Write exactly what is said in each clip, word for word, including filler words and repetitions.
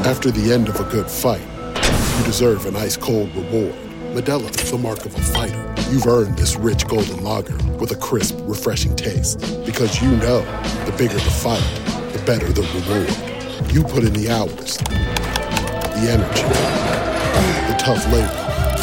After the end of a good fight, you deserve an ice-cold reward. Modelo is the mark of a fighter. You've earned this rich golden lager with a crisp, refreshing taste. Because you know, the bigger the fight, the better the reward. You put in the hours, the energy, the tough labor.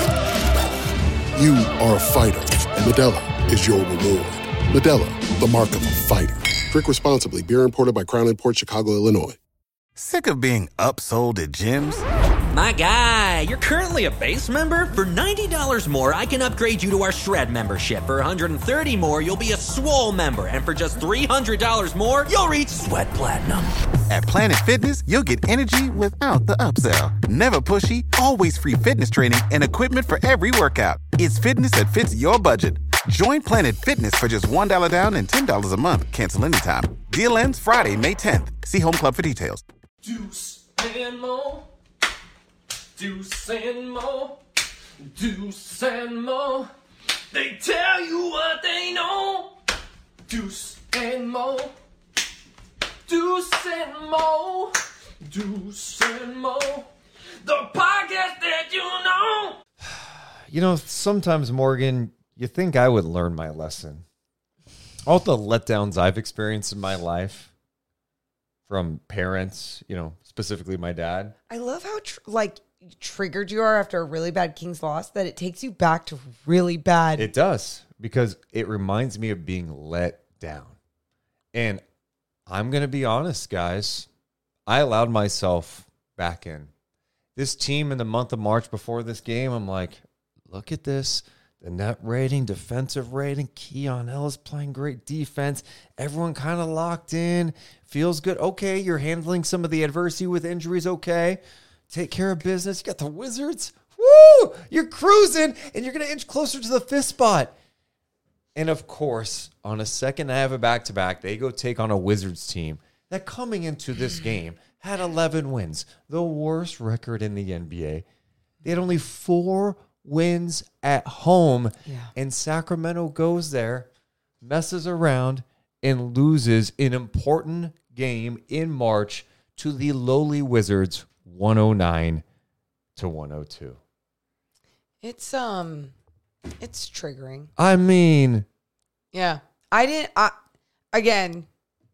You are a fighter, and Modelo is your reward. Modelo, the mark of a fighter. Drink responsibly. Beer imported by Crown Imports, Chicago, Illinois. Sick of being upsold at gyms? My guy, you're currently a base member? For ninety dollars more, I can upgrade you to our Shred membership. For one hundred thirty dollars more, you'll be a Swole member. And for just three hundred dollars more, you'll reach Sweat Platinum. At Planet Fitness, you'll get energy without the upsell. Never pushy, always free fitness training and equipment for every workout. It's fitness that fits your budget. Join Planet Fitness for just one dollar down and ten dollars a month. Cancel anytime. Deal ends Friday, May tenth. See Home Club for details. Deuce and Mo. Deuce and Mo. Deuce and Mo. They tell you what they know. Deuce and Mo. Deuce and Mo. Deuce and Mo. The podcast that you know. You know, sometimes, Morgan, you think I would learn my lesson. All the letdowns I've experienced in my life from parents, you know, specifically my dad. I love how, tr- like, triggered you are after a really bad Kings loss, that it takes you back to really bad. It does, because it reminds me of being let down. And I'm going to be honest, guys. I allowed myself back in. This team in the month of March before this game, I'm like, look at this. The net rating, defensive rating, Keon Ellis playing great defense. Everyone kind of locked in. Feels good. Okay, you're handling some of the adversity with injuries. Okay, take care of business. You got the Wizards. Woo! You're cruising, and you're going to inch closer to the fifth spot. And, of course, on a second half of back-to-back, they go take on a Wizards team that coming into this game had eleven wins, the worst record in the N B A. They had only four wins at home, yeah. and Sacramento goes there, messes around, and loses an important game in March to the lowly Wizards, one oh nine to one oh two. It's um, it's triggering. I mean, yeah, I didn't. I again,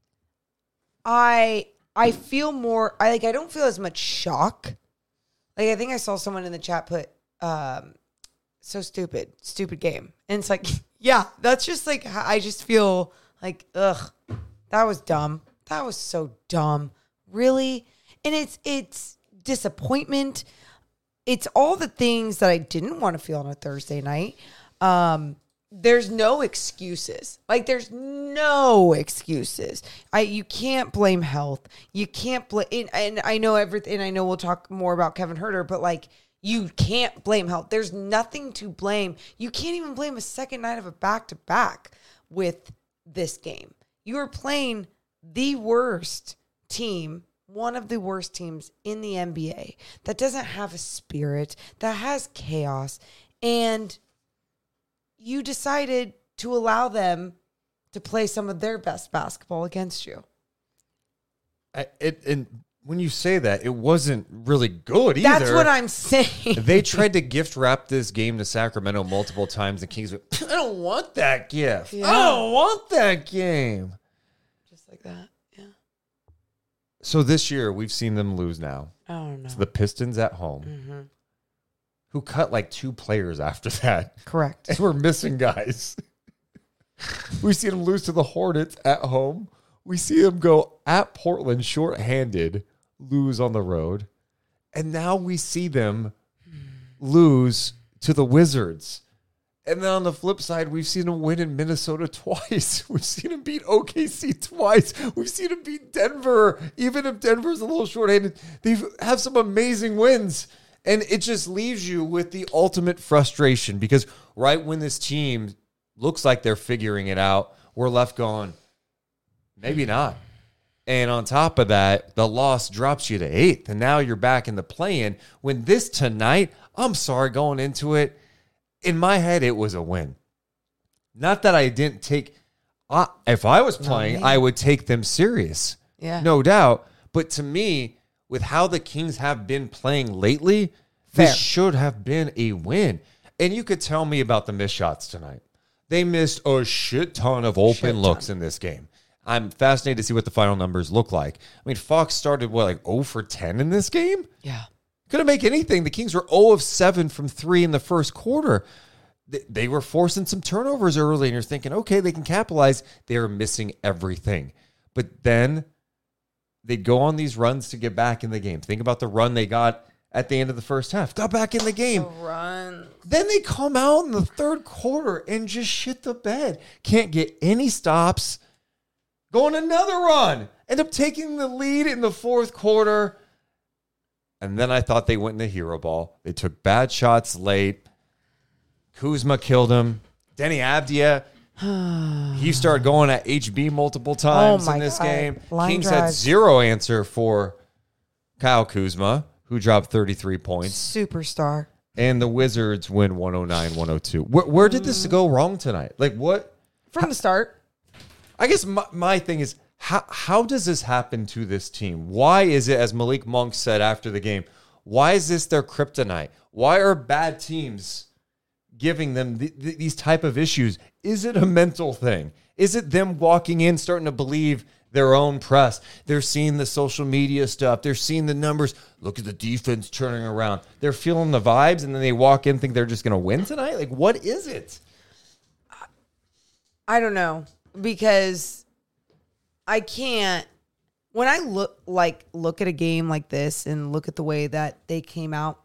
I I feel more. I like. I don't feel as much shock. Like I think I saw someone in the chat put. Um, so stupid, stupid game. And it's like, yeah, that's just like, I just feel like, ugh, that was dumb. That was so dumb. Really? And it's, it's disappointment. It's all the things that I didn't want to feel on a Thursday night. Um, there's no excuses. Like there's no excuses. I, you can't blame health. You can't blame, and, and I know everything, I know we'll talk more about Kevin Huerter, but like, you can't blame health. There's nothing to blame. You can't even blame a second night of a back-to-back with this game. You are playing the worst team, one of the worst teams in the N B A that doesn't have a spirit, that has chaos, and you decided to allow them to play some of their best basketball against you. I, it and when you say that, it wasn't really good either. That's what I'm saying. They tried to gift wrap this game to Sacramento multiple times. The Kings went, I don't want that gift. Yeah. I don't want that game. Just like that, yeah. So this year, we've seen them lose now. I don't know. To the Pistons at home, Mm-hmm. who cut like two players after that. Correct. And we're missing guys. We've seen them lose to the Hornets at home. We see them go at Portland shorthanded, lose on the road. And now we see them lose to the Wizards. And then on the flip side, we've seen them win in Minnesota twice. We've seen them beat O K C twice. We've seen them beat Denver. Even if Denver's a little shorthanded, they have some amazing wins. And it just leaves you with the ultimate frustration because right when this team looks like they're figuring it out, we're left going, maybe not. And on top of that, the loss drops you to eighth. And now you're back in the play-in. When this tonight, I'm sorry, going into it, in my head, it was a win. Not that I didn't take, uh, if I was playing, No, I would take them serious. Yeah. No doubt. But to me, with how the Kings have been playing lately, Fair. this should have been a win. And you could tell me about the missed shots tonight. They missed a shit ton of open Shit ton. looks in this game. I'm fascinated to see what the final numbers look like. I mean, Fox started, what, like zero for ten in this game? Yeah. Couldn't make anything. The Kings were zero of seven from three in the first quarter. They, they were forcing some turnovers early, and you're thinking, okay, they can capitalize. They were missing everything. But then they'd go on these runs to get back in the game. Think about the run they got at the end of the first half. Got back in the game. Run. Then they come out in the third quarter and just shit the bed. Can't get any stops. Go on another run. End up taking the lead in the fourth quarter. And then I thought they went in the hero ball. They took bad shots late. Kuzma killed him. Denny Abdia, he started going at H B multiple times Oh my in this God. game. Line Kings had drives. zero answer for Kyle Kuzma, who dropped thirty-three points. Superstar. And the Wizards win one oh nine one oh two. Where, where did this go wrong tonight? Like, what? From the start. I guess my, my thing is, how, how does this happen to this team? Why is it, as Malik Monk said after the game, why is this their kryptonite? Why are bad teams giving them th- th- these type of issues? Is it a mental thing? Is it them walking in, starting to believe their own press? They're seeing the social media stuff. They're seeing the numbers. Look at the defense turning around. They're feeling the vibes, and then they walk in, think they're just going to win tonight? Like, what is it? I don't know, because I can't, when I look like look at a game like this and look at the way that they came out,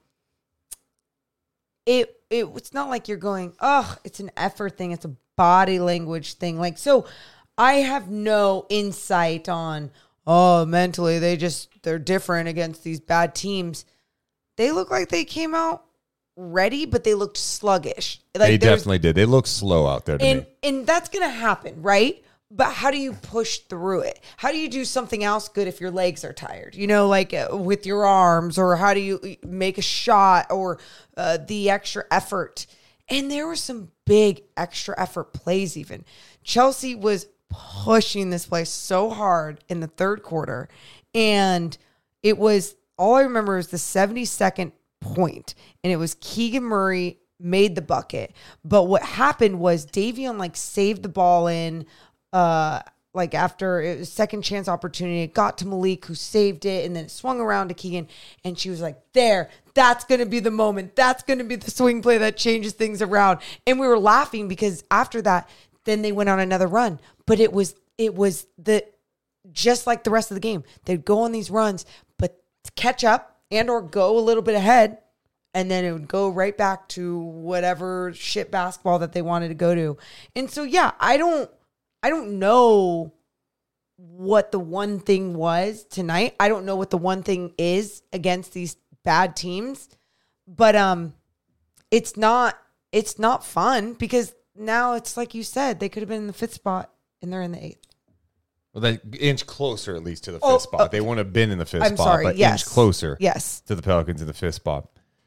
it, it it's not like you're going, oh, it's an effort thing, it's a body language thing. Like, so I have no insight on, oh, mentally they just, they're different against these bad teams. They look like they came out ready, but they looked sluggish. Like, They there's- definitely did. They look slow out there to and me. and that's gonna happen, right? But how do you push through it? How do you do something else good if your legs are tired? You know, like uh, with your arms, or how do you make a shot, or uh, the extra effort? And there were some big extra effort plays. Even Chelsea was pushing this play so hard in the third quarter, and it was all I remember is the seventy-second point, and it was Keegan Murray made the bucket. But what happened was Davion like saved the ball in uh like after it was second chance opportunity. It got to Malik, who saved it, and then it swung around to Keegan, and she was like, there, that's going to be the moment. That's going to be the swing play that changes things around. And we were laughing because after that, then they went on another run. But it was it was the just like the rest of the game. They'd go on these runs, but catch up and or go a little bit ahead, and then it would go right back to whatever shit basketball that they wanted to go to. And so, yeah, I don't, I don't know what the one thing was tonight. I don't know what the one thing is against these bad teams, but um, it's not, it's not fun, because now it's like you said, they could have been in the fifth spot and they're in the eighth. Well, they inch closer at least to the fifth Oh, spot. uh, They wouldn't have been in the fifth I'm spot, sorry, but yes. inch closer Yes. to the Pelicans in the fifth spot.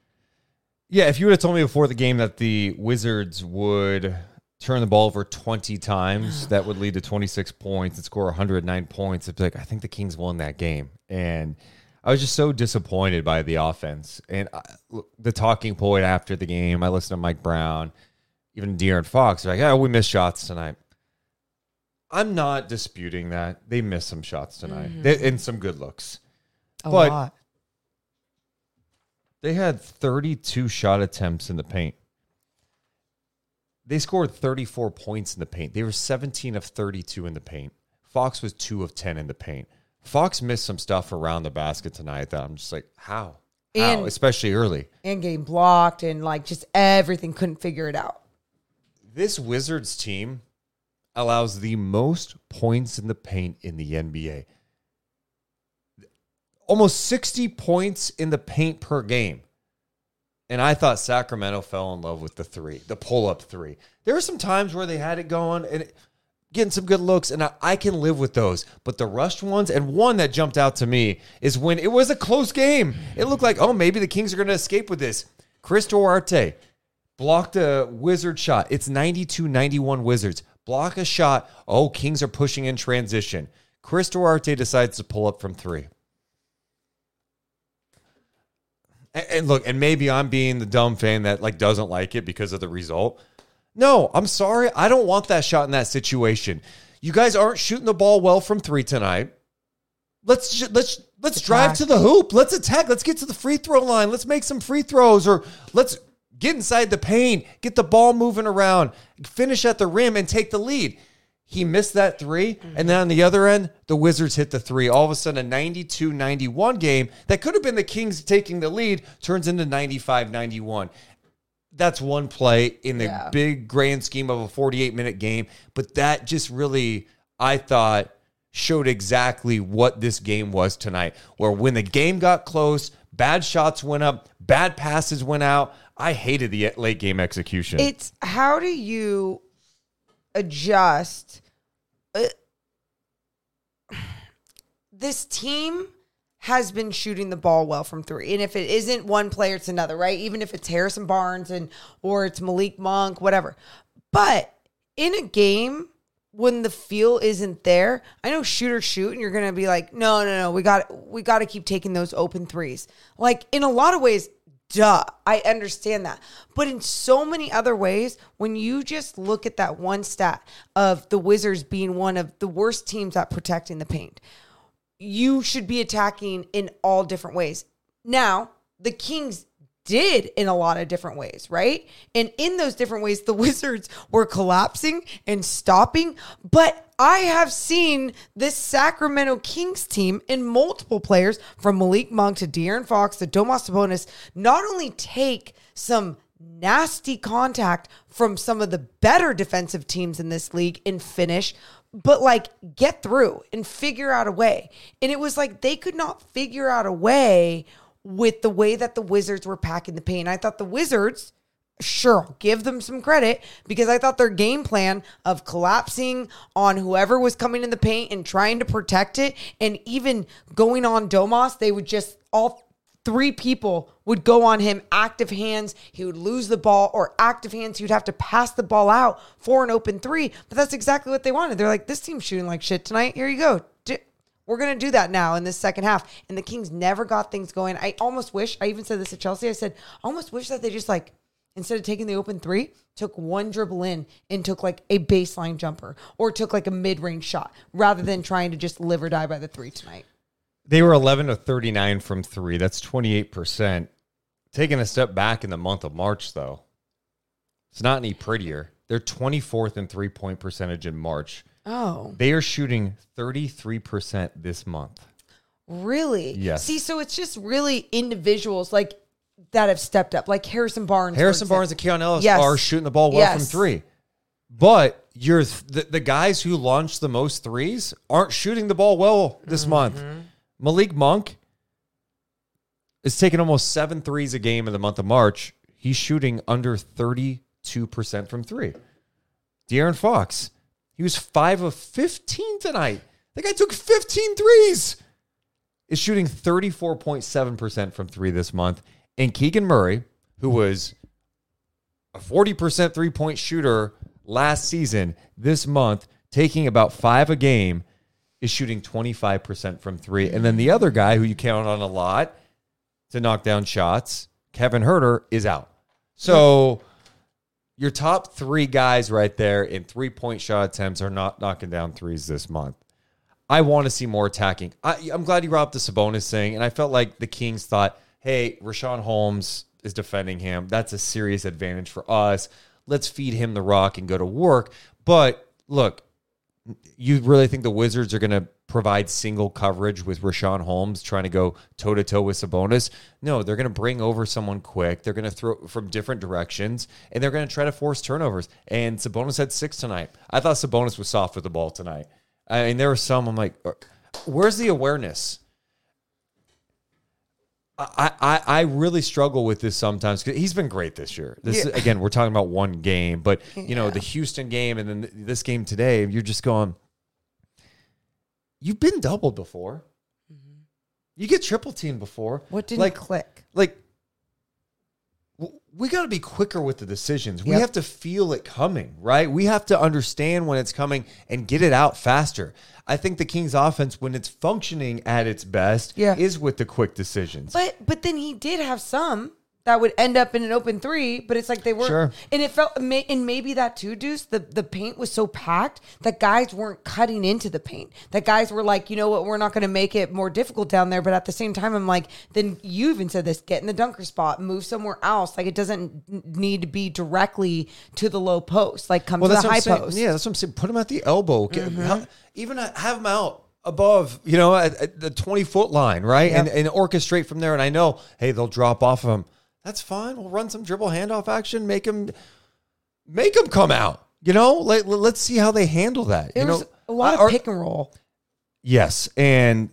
Yeah, if you would have told me before the game that the Wizards would turn the ball over twenty times, that would lead to twenty-six points and score one hundred nine points, it's like, I think the Kings won that game. And I was just so disappointed by the offense. And I, the talking point after the game, I listened to Mike Brown, even De'Aaron Fox, they're like, oh, we missed shots tonight. I'm not disputing that. They missed some shots tonight, Mm-hmm. they, and some good looks. A But- lot. They had thirty-two shot attempts in the paint. They scored thirty-four points in the paint. They were seventeen of thirty-two in the paint. Fox was two of ten in the paint. Fox missed some stuff around the basket tonight that I'm just like, how? How? And- Especially early. And getting blocked and like just everything, couldn't figure it out. This Wizards team allows the most points in the paint in the N B A. Almost sixty points in the paint per game. And I thought Sacramento fell in love with the three, the pull-up three. There were some times where they had it going and it, getting some good looks, and I, I can live with those. But the rushed ones, and one that jumped out to me, is when it was a close game. It looked like, oh, maybe the Kings are going to escape with this. Chris Duarte blocked a Wizard shot. It's ninety-two ninety-one Wizards. Block a shot. Oh, Kings are pushing in transition. Chris Duarte decides to pull up from three. And, and look, and maybe I'm being the dumb fan that like doesn't like it because of the result. No, I'm sorry. I don't want that shot in that situation. You guys aren't shooting the ball well from three tonight. Let's ju- let's let's Attack. drive to the hoop. Let's attack. Let's get to the free throw line. Let's make some free throws, or let's get inside the paint, get the ball moving around, finish at the rim, and take the lead. He missed that three, and then on the other end, the Wizards hit the three. All of a sudden, a ninety-two ninety-one game that could have been the Kings taking the lead turns into ninety-five ninety-one. That's one play in the Yeah. big grand scheme of a forty-eight minute game, but that just really, I thought, showed exactly what this game was tonight, where when the game got close, bad shots went up, bad passes went out. I hated the late game execution. It's how do you adjust? Uh, this team has been shooting the ball well from three. And if it isn't one player, it's another, right? Even if it's Harrison Barnes and or it's Malik Monk, whatever. But in a game when the feel isn't there, I know shoot or shoot, and you're gonna be like, no, no, no, we got we got to keep taking those open threes. Like in a lot of ways, duh, I understand that. But in so many other ways, when you just look at that one stat of the Wizards being one of the worst teams at protecting the paint, you should be attacking in all different ways. Now, the Kings did in a lot of different ways, right? And in those different ways, the Wizards were collapsing and stopping. But I have seen this Sacramento Kings team in multiple players, from Malik Monk to De'Aaron Fox to Domas Sabonis, not only take some nasty contact from some of the better defensive teams in this league and finish, but like get through and figure out a way. And it was like they could not figure out a way with the way that the Wizards were packing the paint. I thought the Wizards, sure, I'll give them some credit, because I thought their game plan of collapsing on whoever was coming in the paint and trying to protect it, and even going on Domas, they would just, all three people would go on him, active hands, he would lose the ball, or active hands, he would have to pass the ball out for an open three. But that's exactly what they wanted. They're like, this team's shooting like shit tonight. Here you go. We're going to do that now in this second half. And the Kings never got things going. I almost wish, I even said this to Chelsea, I said, I almost wish that they just like, instead of taking the open three, took one dribble in and took like a baseline jumper, or took like a mid-range shot, rather than trying to just live or die by the three tonight. They were eleven to thirty-nine from three. That's twenty-eight percent. Taking a step back in the month of March, though, it's not any prettier. They're twenty-fourth in three-point percentage in March. Oh. They are shooting thirty-three percent this month. Really? Yes. See, so it's just really individuals like that have stepped up, like Harrison Barnes. Harrison Barnes and Keon Ellis Yes. are shooting the ball well Yes. from three. But you're the, the guys who launched the most threes aren't shooting the ball well this Mm-hmm. month. Malik Monk is taking almost seven threes a game in the month of March. He's shooting under thirty-two percent from three. De'Aaron Fox, he was five of fifteen tonight. The guy took fifteen threes. Is shooting thirty-four point seven percent from three this month. And Keegan Murray, who was a forty percent three-point shooter last season, this month, taking about five a game, is shooting twenty-five percent from three. And then the other guy who you count on a lot to knock down shots, Kevin Huerter, is out. So your top three guys right there in three-point shot attempts are not knocking down threes this month. I want to see more attacking. I, I'm glad you brought up the Sabonis thing, and I felt like the Kings thought, hey, Rashawn Holmes is defending him. That's a serious advantage for us. Let's feed him the rock and go to work. But look, you really think the Wizards are going to provide single coverage with Rashawn Holmes trying to go toe-to-toe with Sabonis? No, they're going to bring over someone quick. They're going to throw from different directions, and they're going to try to force turnovers. And Sabonis had six tonight. I thought Sabonis was soft with the ball tonight. I mean, there were some, I'm like, where's the awareness? I, I, I really struggle with this sometimes, because he's been great this year. This Yeah. again, we're talking about one game, but you know, Yeah. the Houston game and then this game today, you're just going, you've been doubled before. You get triple teamed before. What didn't like, click? like we got to be quicker with the decisions. We Yep. have to feel it coming, right? We have to understand when it's coming and get it out faster. I think the Kings offense, when it's functioning at its best, Yeah. is with the quick decisions. But but then he did have some that would end up in an open three, but it's like they weren't. Sure. And it felt, and maybe that too, Deuce, the, the paint was so packed that guys weren't cutting into the paint. That guys were like, you know what, we're not going to make it more difficult down there. But at the same time, I'm like, then you even said this, get in the dunker spot, move somewhere else. Like it doesn't need to be directly to the low post. Like come to the what high I'm saying. post. Yeah, that's what I'm saying. Put him at the elbow. Get- Mm-hmm. how- even have him out above, you know, at, at the twenty-foot line, right? Yep. And, and orchestrate from there. And I know, hey, they'll drop off of him. That's fine. We'll run some dribble handoff action. Make him, make him come out. You know, Let, let's see how they handle that. There you was know, a lot of Are- pick and roll. Yes, and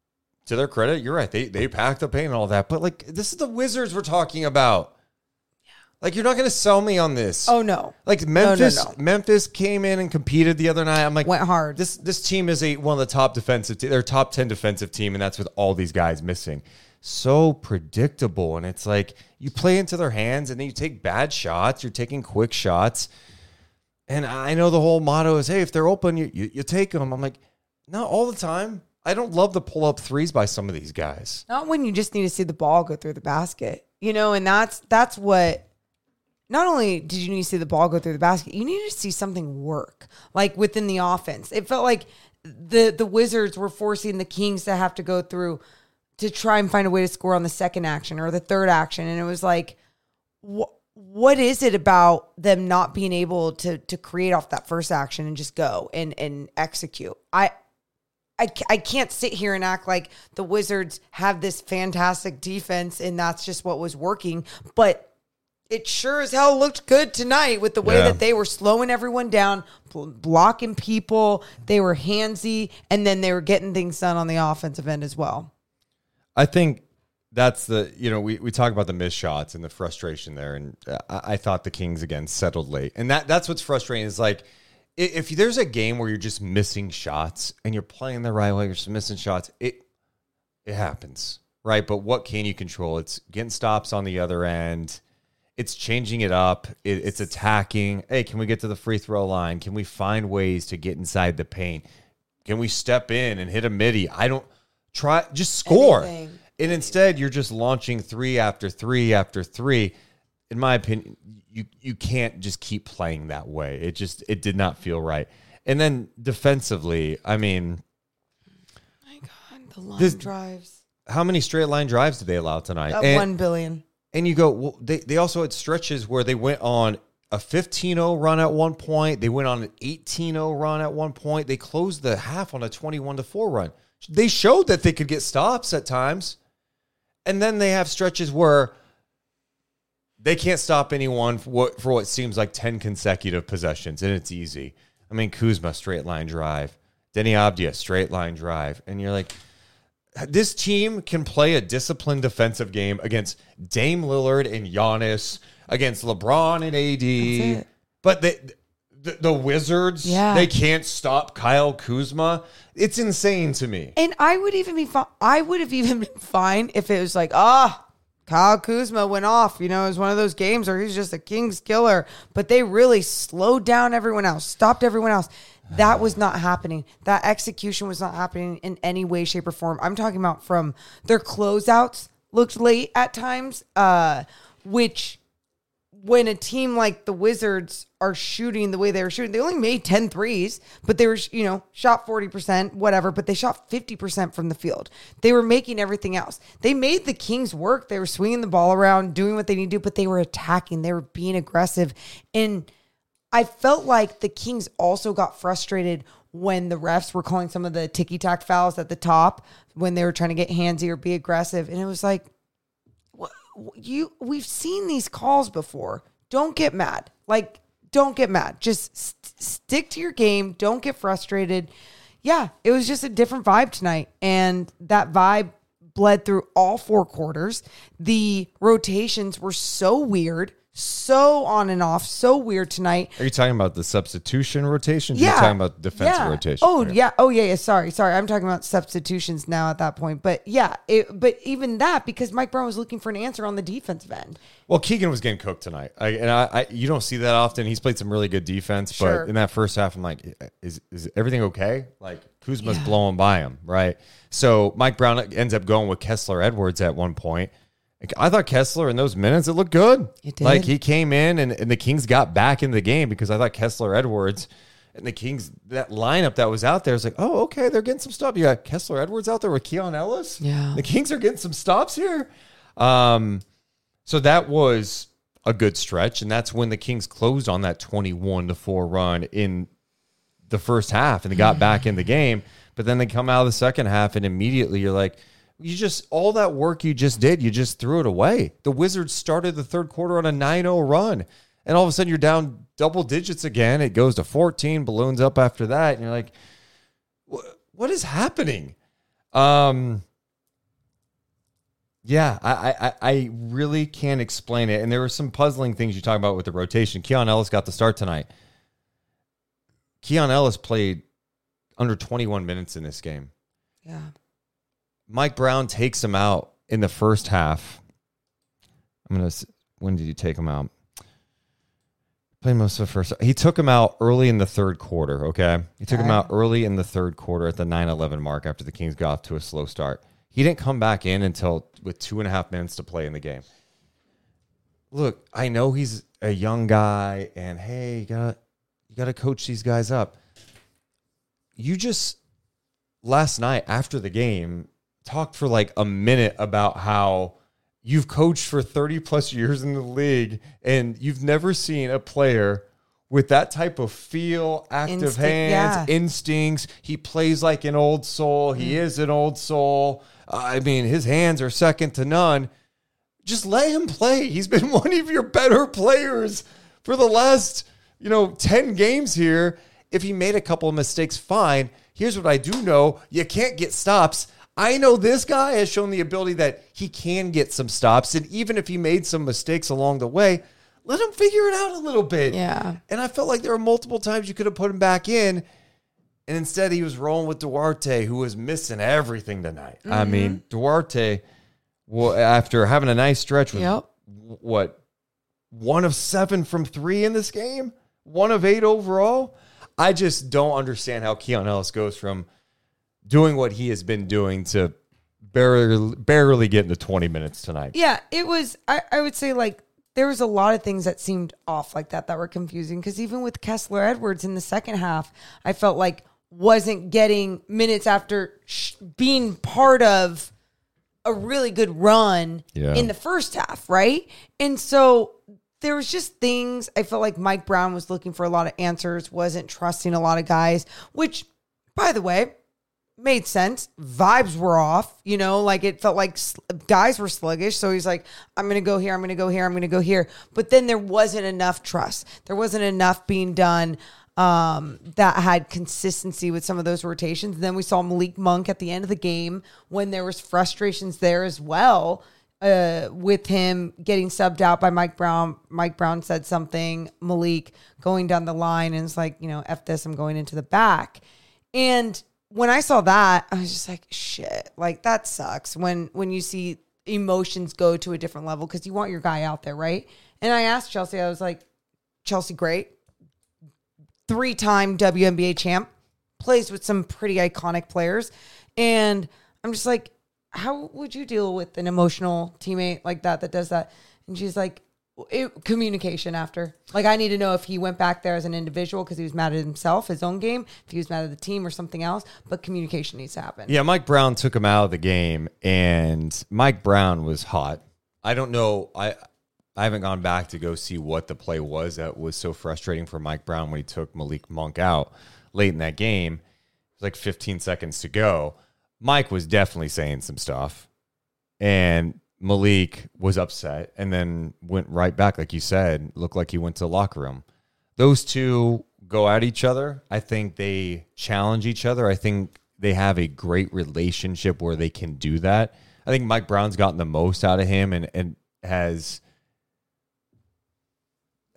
to their credit, you're right. They they packed the paint and all that. But like, this is the Wizards we're talking about. Like, you're not going to sell me on this. Oh, no. Like Memphis, no, no. Memphis came in and competed the other night. I'm like, Went hard. This this team is a one of the top defensive. Te- they're top ten defensive team, and that's with all these guys missing. So predictable, and it's like you play into their hands, and then you take bad shots. You're taking quick shots, and I know the whole motto is, hey, if they're open, you you, you take them. I'm like, not all the time. I don't love the pull up threes by some of these guys. Not when you just need to see the ball go through the basket, you know, and that's that's what. Not only did you need to see the ball go through the basket, you needed to see something work, like within the offense. It felt like the the Wizards were forcing the Kings to have to go through to try and find a way to score on the second action or the third action, and it was like, what what is it about them not being able to to create off that first action and just go and and execute? I. I, I can't sit here and act like the Wizards have this fantastic defense and that's just what was working. But it sure as hell looked good tonight with the way Yeah. that they were slowing everyone down, bl- blocking people. They were handsy, and then they were getting things done on the offensive end as well. I think that's the, you know, we, we talk about the missed shots and the frustration there. And I, I thought the Kings, again, settled late. And that that's what's frustrating is like, if there's a game where you're just missing shots and you're playing the right way, you're just missing shots, it it happens, right? But what can you control? It's getting stops on the other end. It's changing it up. It, it's attacking. Hey, can we get to the free throw line? Can we find ways to get inside the paint? Can we step in and hit a midi? I don't try, just score. Anything. And instead, you're just launching three after three after three. In my opinion, you you can't just keep playing that way. It just it did not feel right. And then defensively, I mean, My God, the line This- drives. how many straight line drives did they allow tonight? Up and, one billion. and you go, well, they they also had stretches where they went on a fifteen oh run at one point. They went on an eighteen oh run at one point. They closed the half on a twenty-one to four run. They showed that they could get stops at times. And then they have stretches where they can't stop anyone for what, for what seems like ten consecutive possessions, and it's easy. I mean, Kuzma, straight line drive. Denny Abdia, straight line drive. And you're like, this team can play a disciplined defensive game against Dame Lillard and Giannis, against LeBron and A D. That's it. But they, the, the Wizards, Yeah. they can't stop Kyle Kuzma. It's insane to me. And I would even be fine. I would have even been fine if it was like, ah, Kyle Kuzma went off. You know, it was one of those games where he's just a King's killer. But they really slowed down everyone else, stopped everyone else. That was not happening. That execution was not happening in any way, shape, or form. I'm talking about from their closeouts looked late at times, uh, which when a team like the Wizards are shooting the way they were shooting, they only made ten threes, but they were, you know, shot forty percent, whatever, but they shot fifty percent from the field. They were making everything else. They made the Kings work. They were swinging the ball around, doing what they need to do, but they were attacking. They were being aggressive. And I felt like the Kings also got frustrated when the refs were calling some of the ticky-tack fouls at the top when they were trying to get handsy or be aggressive. And it was like, what, you, we've seen these calls before. Don't get mad. Like, don't get mad. Just st- stick to your game. Don't get frustrated. Yeah, it was just a different vibe tonight. And that vibe bled through all four quarters. The rotations were so weird. so on and off, so weird tonight. Are you talking about the substitution rotations? Yeah. You're talking about defensive yeah. rotation. Oh, Okay. yeah. Oh, yeah, yeah. Sorry. Sorry. I'm talking about substitutions now at that point. But yeah, it, but even that, because Mike Brown was looking for an answer on the defensive end. Well, Keegan was getting cooked tonight. I, and I, I, you don't see that often. He's played some really good defense. Sure. But in that first half, I'm like, is, is everything okay? Like, Kuzma's Yeah. blowing by him, right? So Mike Brown ends up going with Kessler Edwards at one point. I thought Kessler in those minutes, it looked good. It did. Like he came in and, and the Kings got back in the game because I thought Kessler Edwards and the Kings, that lineup that was out there was like, oh, okay, they're getting some stuff. You got Kessler Edwards out there with Keon Ellis. Yeah. The Kings are getting some stops here. Um, so that was a good stretch. And that's when the Kings closed on that twenty-one to four run in the first half and they got back in the game. But then they come out of the second half and immediately you're like, you just, all that work you just did, you just threw it away. The Wizards started the third quarter on a nine oh run. And all of a sudden you're down double digits again. It goes to fourteen, balloons up after that. And you're like, what is happening? Um, yeah, I, I, I really can't explain it. And there were some puzzling things you talk about with the rotation. Keon Ellis got the start tonight. Keon Ellis played under twenty-one minutes in this game. Yeah. Mike Brown takes him out in the first half. I'm going to, when did you take him out? Played most of the first. He took him out early in the third quarter, okay? He took Okay. him out early in the third quarter at the nine eleven mark after the Kings got off to a slow start. He didn't come back in until with two and a half minutes to play in the game. Look, I know he's a young guy, and hey, you got you got to coach these guys up. You just, last night after the game, talked for like a minute about how you've coached for thirty plus years in the league and you've never seen a player with that type of feel, active Instinct, hands, yeah. instincts. He plays like an old soul. He is an old soul. Uh, I mean, his hands are second to none. Just let him play. He's been one of your better players for the last, you know, ten games here. If he made a couple of mistakes, fine. Here's what I do know. You can't get stops. I know this guy has shown the ability that he can get some stops. And even if he made some mistakes along the way, let him figure it out a little bit. Yeah. And I felt like there were multiple times you could have put him back in. And instead he was rolling with Duarte, who was missing everything tonight. Mm-hmm. I mean, Duarte, well, after having a nice stretch with Yep. what, one of seven from three in this game, one of eight overall. I just don't understand how Keon Ellis goes from doing what he has been doing to barely barely getting to twenty minutes tonight. Yeah, it was, I, I would say, like, there was a lot of things that seemed off like that that were confusing. Because even with Kessler Edwards in the second half, I felt like wasn't getting minutes after sh- being part of a really good run Yeah. in the first half, right? And so there was just things, I felt like Mike Brown was looking for a lot of answers, wasn't trusting a lot of guys, which, by the way, made sense. Vibes were off, you know, like it felt like sl- guys were sluggish. So he's like, I'm going to go here. I'm going to go here. I'm going to go here. But then there wasn't enough trust. There wasn't enough being done um, that had consistency with some of those rotations. And then we saw Malik Monk at the end of the game when there was frustrations there as well. Uh, with him getting subbed out by Mike Brown. Mike Brown said something, Malik going down the line and it's like, you know, F this, I'm going into the back. And when I saw that, I was just like, shit, like that sucks when, when you see emotions go to a different level because you want your guy out there, right? And I asked Chelsea, I was like, Chelsea, great. Three-time W N B A champ, plays with some pretty iconic players. And I'm just like, how would you deal with an emotional teammate like that that does that? And she's like, it, communication after. Like, I need to know if he went back there as an individual because he was mad at himself, his own game, if he was mad at the team or something else. But communication needs to happen. Yeah, Mike Brown took him out of the game, and Mike Brown was hot. I don't know. I I haven't gone back to go see what the play was that was so frustrating for Mike Brown when he took Malik Monk out late in that game. It was like fifteen seconds to go. Mike was definitely saying some stuff, and Malik was upset and then went right back, like you said, looked like he went to the locker room. Those two go at each other. I think they challenge each other. I think they have a great relationship where they can do that. I think Mike Brown's gotten the most out of him and, and has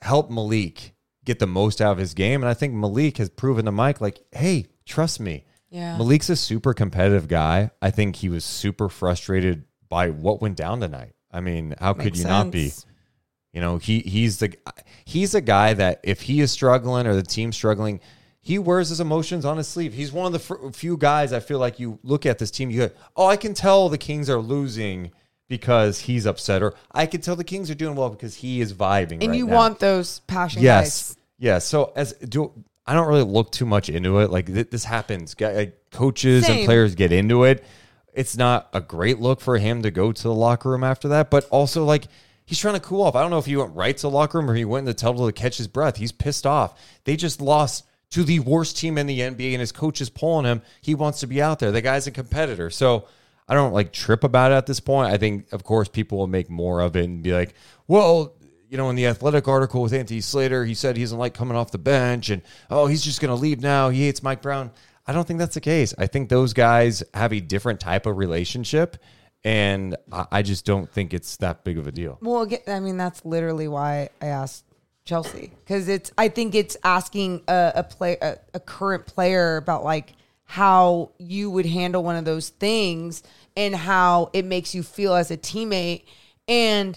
help Malik get the most out of his game. And I think Malik has proven to Mike, like, hey, trust me. Yeah. Malik's a super competitive guy. I think he was super frustrated by what went down tonight. I mean, how could Makes you sense. not be? You know, he he's the he's a guy that if he is struggling or the team's struggling, he wears his emotions on his sleeve. He's one of the f- few guys I feel like you look at this team, you go, oh, I can tell the Kings are losing because he's upset, or I can tell the Kings are doing well because he is vibing. And right you now. want those passion Yes. guys. Yeah. So as do I don't really look too much into it. Like th- this happens. Guy- like, coaches and Same. players get into it. It's not a great look for him to go to the locker room after that, but also like he's trying to cool off. I don't know if he went right to the locker room or he went in the tunnel to catch his breath. He's pissed off. They just lost to the worst team in the N B A and his coach is pulling him. He wants to be out there. The guy's a competitor. So I don't like trip about it at this point. I think, of course, people will make more of it and be like, well, you know, in the Athletic article with Anthony Slater, he said he doesn't like coming off the bench and, oh, he's just going to leave now. He hates Mike Brown. I don't think that's the case. I think those guys have a different type of relationship, and I I just don't think it's that big of a deal. Well, again, I mean, that's literally why I asked Chelsea, because it's. I think it's asking a, a play a, a current player about like how you would handle one of those things and how it makes you feel as a teammate. And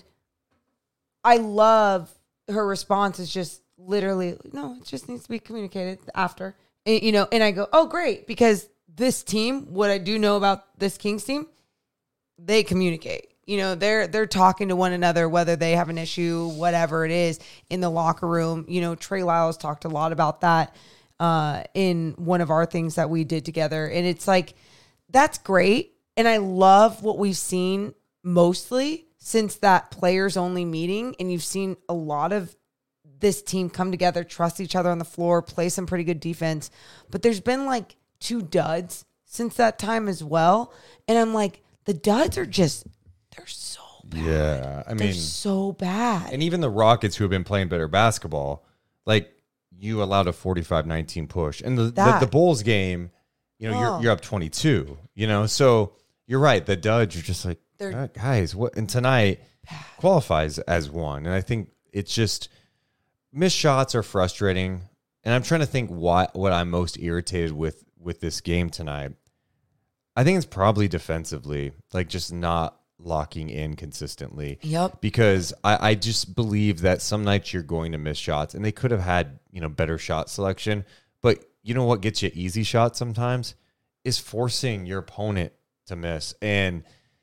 I love her response is just literally, no, it just needs to be communicated after. And, you know, and I go, oh, great, because this team, what I do know about this Kings team, they communicate. You know, they're they're talking to one another, whether they have an issue, whatever it is, in the locker room. You know, Trey Lyles talked a lot about that uh, in one of our things that we did together. And it's like, that's great. And I love what we've seen mostly since that players only meeting. And you've seen a lot of this team come together, trust each other on the floor, play some pretty good defense. But there's been like two duds since that time as well. And I'm like, the duds are just, they're so bad. Yeah, I They're mean, so bad. and even the Rockets, who have been playing better basketball, like you allowed a forty-five nineteen push, and the the, That- the Bulls game, you know, Oh. you're you're up twenty-two. You know, so you're right. The duds, you're just like, They're- "God, guys, what? And tonight qualifies as one, and I think it's just missed shots are frustrating. And I'm trying to think why what I'm most irritated with with this game tonight. I think it's probably defensively, like just not locking in consistently. Yep. Because I, I just believe that some nights you're going to miss shots, and they could have had, you know, better shot selection. But you know what gets you easy shots sometimes is forcing your opponent to miss. And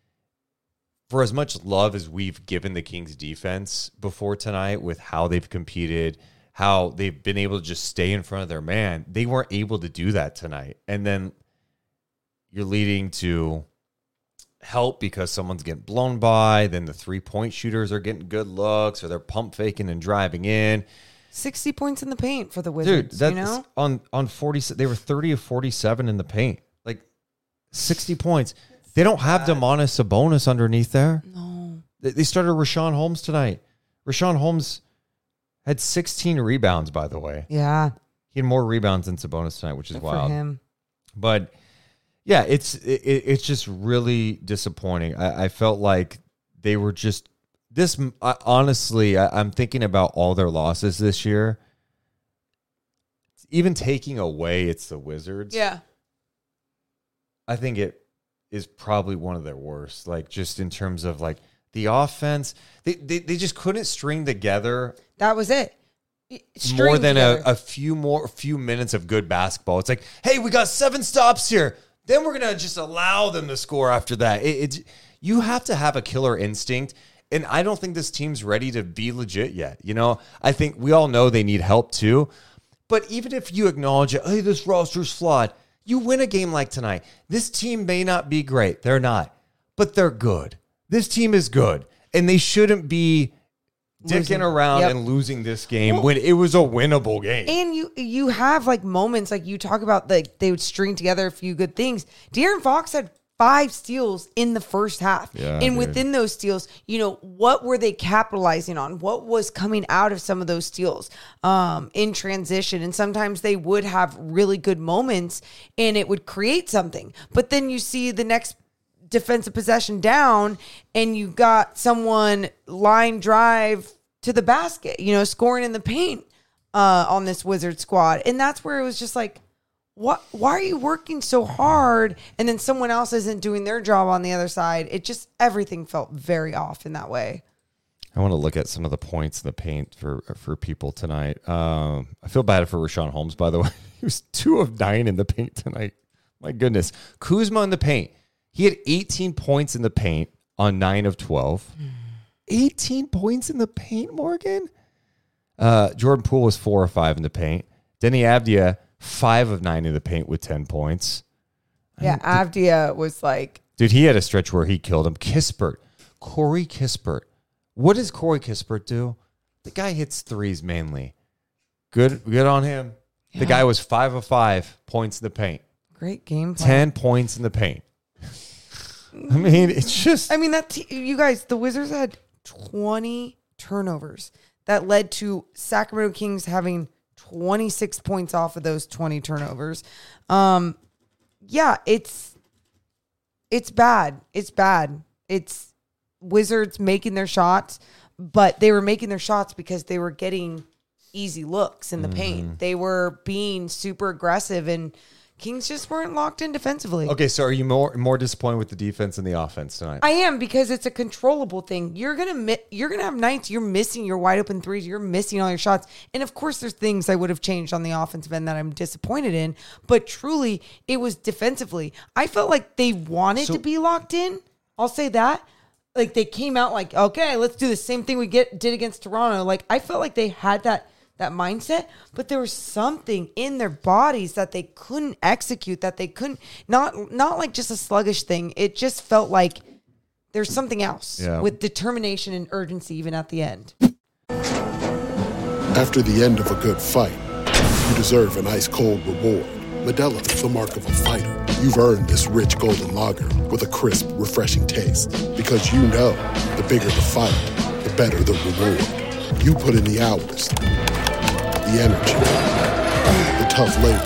for as much love as we've given the Kings defense before tonight with how they've competed, how they've been able to just stay in front of their man, they weren't able to do that tonight. And then you're leading to help because someone's getting blown by. Then the three-point shooters are getting good looks, or they're pump faking and driving in. sixty points in the paint for the Dude, Wizards, that's you know? on on forty. They were thirty of forty-seven in the paint, like sixty points. They don't have Demonis Sabonis underneath there. No. They they started Rashawn Holmes tonight. Rashawn Holmes had sixteen rebounds, by the way. Yeah. He had more rebounds than Sabonis tonight, which is Good wild. for him. But yeah, it's it, it's just really disappointing. I, I felt like they were just this. I, honestly, I, I'm thinking about all their losses this year. Even taking away, it's the Wizards. Yeah. I think it is probably one of their worst. Like just in terms of like the offense, they they, they just couldn't string together That was it. String more than a, together. a few more few minutes of good basketball. It's like, hey, we got seven stops here. Then we're gonna just allow them to score after that. It, it's you have to have a killer instinct, and I don't think this team's ready to be legit yet. You know, I think we all know they need help too. But even if you acknowledge it, hey, this roster's flawed, you win a game like tonight. This team may not be great. They're not, but they're good. This team is good, and they shouldn't be Losing. dicking around Yep. and losing this game Well- when it was a winnable game. And you you have like moments like you talk about, like they would string together a few good things. De'Aaron Fox had five steals in the first half. Yeah, and dude. within those steals, you know, what were they capitalizing on? What was coming out of some of those steals um, in transition? And sometimes they would have really good moments and it would create something. But then you see the next defensive possession down and you got someone line drive to the basket, you know, scoring in the paint uh, on this Wizard squad. And that's where it was just like, what? Why are you working so hard? And then someone else isn't doing their job on the other side. It just, everything felt very off in that way. I want to look at some of the points in the paint for for people tonight. Um, I feel bad for Rashawn Holmes, by the way. He was two of nine in the paint tonight. My goodness. Kuzma in the paint. He had eighteen points in the paint on nine of twelve. eighteen points in the paint, Morgan? Uh, Jordan Poole was four or five in the paint. Denny Avdia, five of nine in the paint with ten points. Yeah, Avdia was like... Dude, he had a stretch where he killed him. Kispert. Corey Kispert. What does Corey Kispert do? The guy hits threes mainly. Good good on him. Yeah. The guy was five of five points in the paint. Great game plan. ten points in the paint. I mean, it's just... I mean, that t- you guys, the Wizards had twenty turnovers. That led to Sacramento Kings having twenty-six points off of those twenty turnovers. Um, yeah, it's it's bad. It's bad. It's Wizards making their shots, but they were making their shots because they were getting easy looks in the mm-hmm. paint. They were being super aggressive, and Kings just weren't locked in defensively. Okay, so are you more more disappointed with the defense and the offense tonight? I am, because it's a controllable thing. You're gonna mi- you're gonna have nights you're missing your wide open threes, you're missing all your shots, and of course there's things I would have changed on the offensive end that I'm disappointed in. But truly, it was defensively. I felt like they wanted so, to be locked in. I'll say that. Like, they came out like, okay, let's do the same thing we get did against Toronto. Like, I felt like they had that that mindset, but there was something in their bodies that they couldn't execute, that they couldn't, not not like just a sluggish thing. It just felt like there's something else yeah. with determination and urgency even at the end. After the end of a good fight, you deserve an ice-cold reward. Modelo, the mark of a fighter. You've earned this rich golden lager with a crisp, refreshing taste. Because you know, the bigger the fight, the better the reward. You put in the hours, the energy, the tough labor.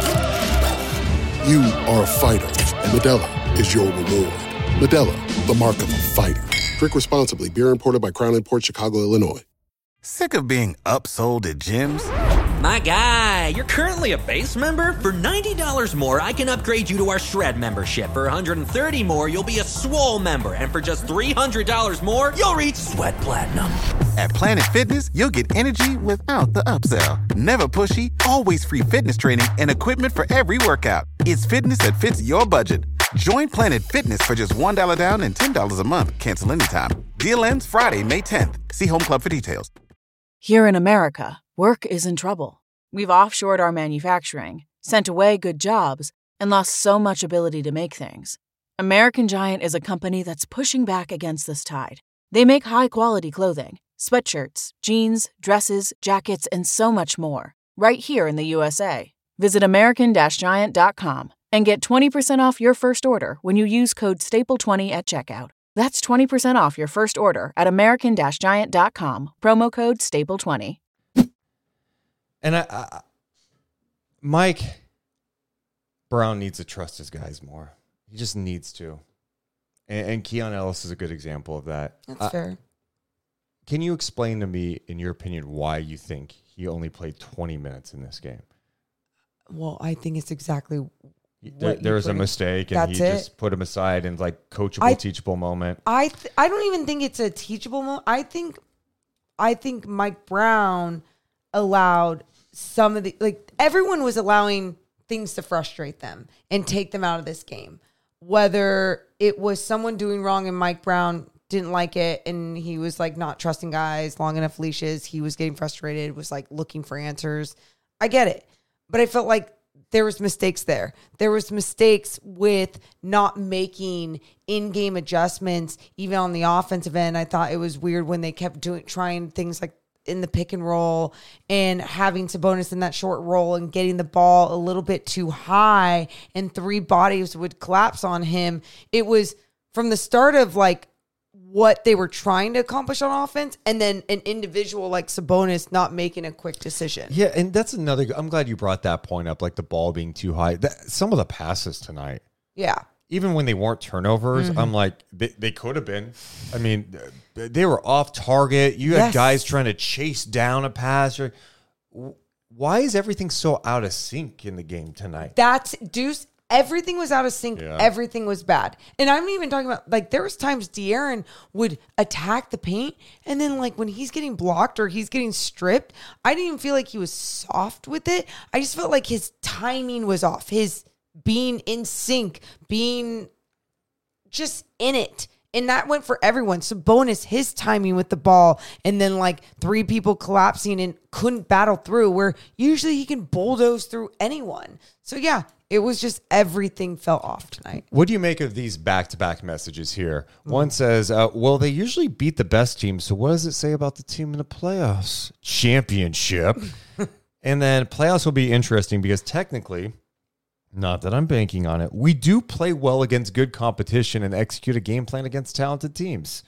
You are a fighter, and Modelo is your reward. Modelo, the mark of a fighter. Drink responsibly. Beer imported by Crown Imports, Chicago, Illinois. Sick of being upsold at gyms? My guy, you're currently a base member? For ninety dollars more, I can upgrade you to our Shred membership. For one hundred thirty dollars more, you'll be a Swole member. And for just three hundred dollars more, you'll reach Sweat Platinum. At Planet Fitness, you'll get energy without the upsell. Never pushy, always free fitness training and equipment for every workout. It's fitness that fits your budget. Join Planet Fitness for just one dollar down and ten dollars a month. Cancel anytime. Deal ends Friday, May tenth. See Home Club for details. Here in America, work is in trouble. We've offshored our manufacturing, sent away good jobs, and lost so much ability to make things. American Giant is a company that's pushing back against this tide. They make high-quality clothing, sweatshirts, jeans, dresses, jackets, and so much more, right here in the U S A. Visit American Giant dot com and get twenty percent off your first order when you use code staple twenty at checkout. That's twenty percent off your first order at American Giant dot com, promo code staple twenty. And I, I, Mike Brown needs to trust his guys more. He just needs to. And, and Keon Ellis is a good example of that. That's uh, fair. Can you explain to me, in your opinion, why you think he only played twenty minutes in this game? Well, I think it's exactly there, there was a mistake, and That's he it. just put him aside and like coachable, I, teachable moment. I th- I don't even think it's a teachable moment. I think I think Mike Brown allowed some of the, like, everyone was allowing things to frustrate them and take them out of this game. Whether it was someone doing wrong and Mike Brown didn't like it and he was like not trusting guys, long enough leashes, he was getting frustrated, was like looking for answers. I get it. But I felt like there was mistakes there. There was mistakes with not making in-game adjustments, even on the offensive end. I thought it was weird when they kept doing trying things like in the pick and roll and having Sabonis in that short roll and getting the ball a little bit too high and three bodies would collapse on him. It was from the start of like what they were trying to accomplish on offense, and then an individual like Sabonis not making a quick decision. Yeah, and that's another. I'm glad you brought that point up, like the ball being too high. That, some of the passes tonight. Yeah. even when they weren't turnovers, mm-hmm. I'm like, they, they could have been. I mean, they were off target. You had yes. guys trying to chase down a pass. Why is everything so out of sync in the game tonight? That's Deuce. Everything was out of sync. Yeah. Everything was bad. And I'm even talking about, like, there was times De'Aaron would attack the paint, and then, like, when he's getting blocked or he's getting stripped, I didn't even feel like he was soft with it. I just felt like his timing was off. His being in sync, being just in it. And that went for everyone. Sabonis, his timing with the ball, and then like three people collapsing and couldn't battle through, where usually he can bulldoze through anyone. So yeah, it was just everything fell off tonight. What do you make of these back-to-back messages here? Mm-hmm. One says, uh, well, they usually beat the best team, so what does it say about the team in the playoffs? Championship. And then playoffs will be interesting because technically, not that I'm banking on it, we do play well against good competition and execute a game plan against talented teams.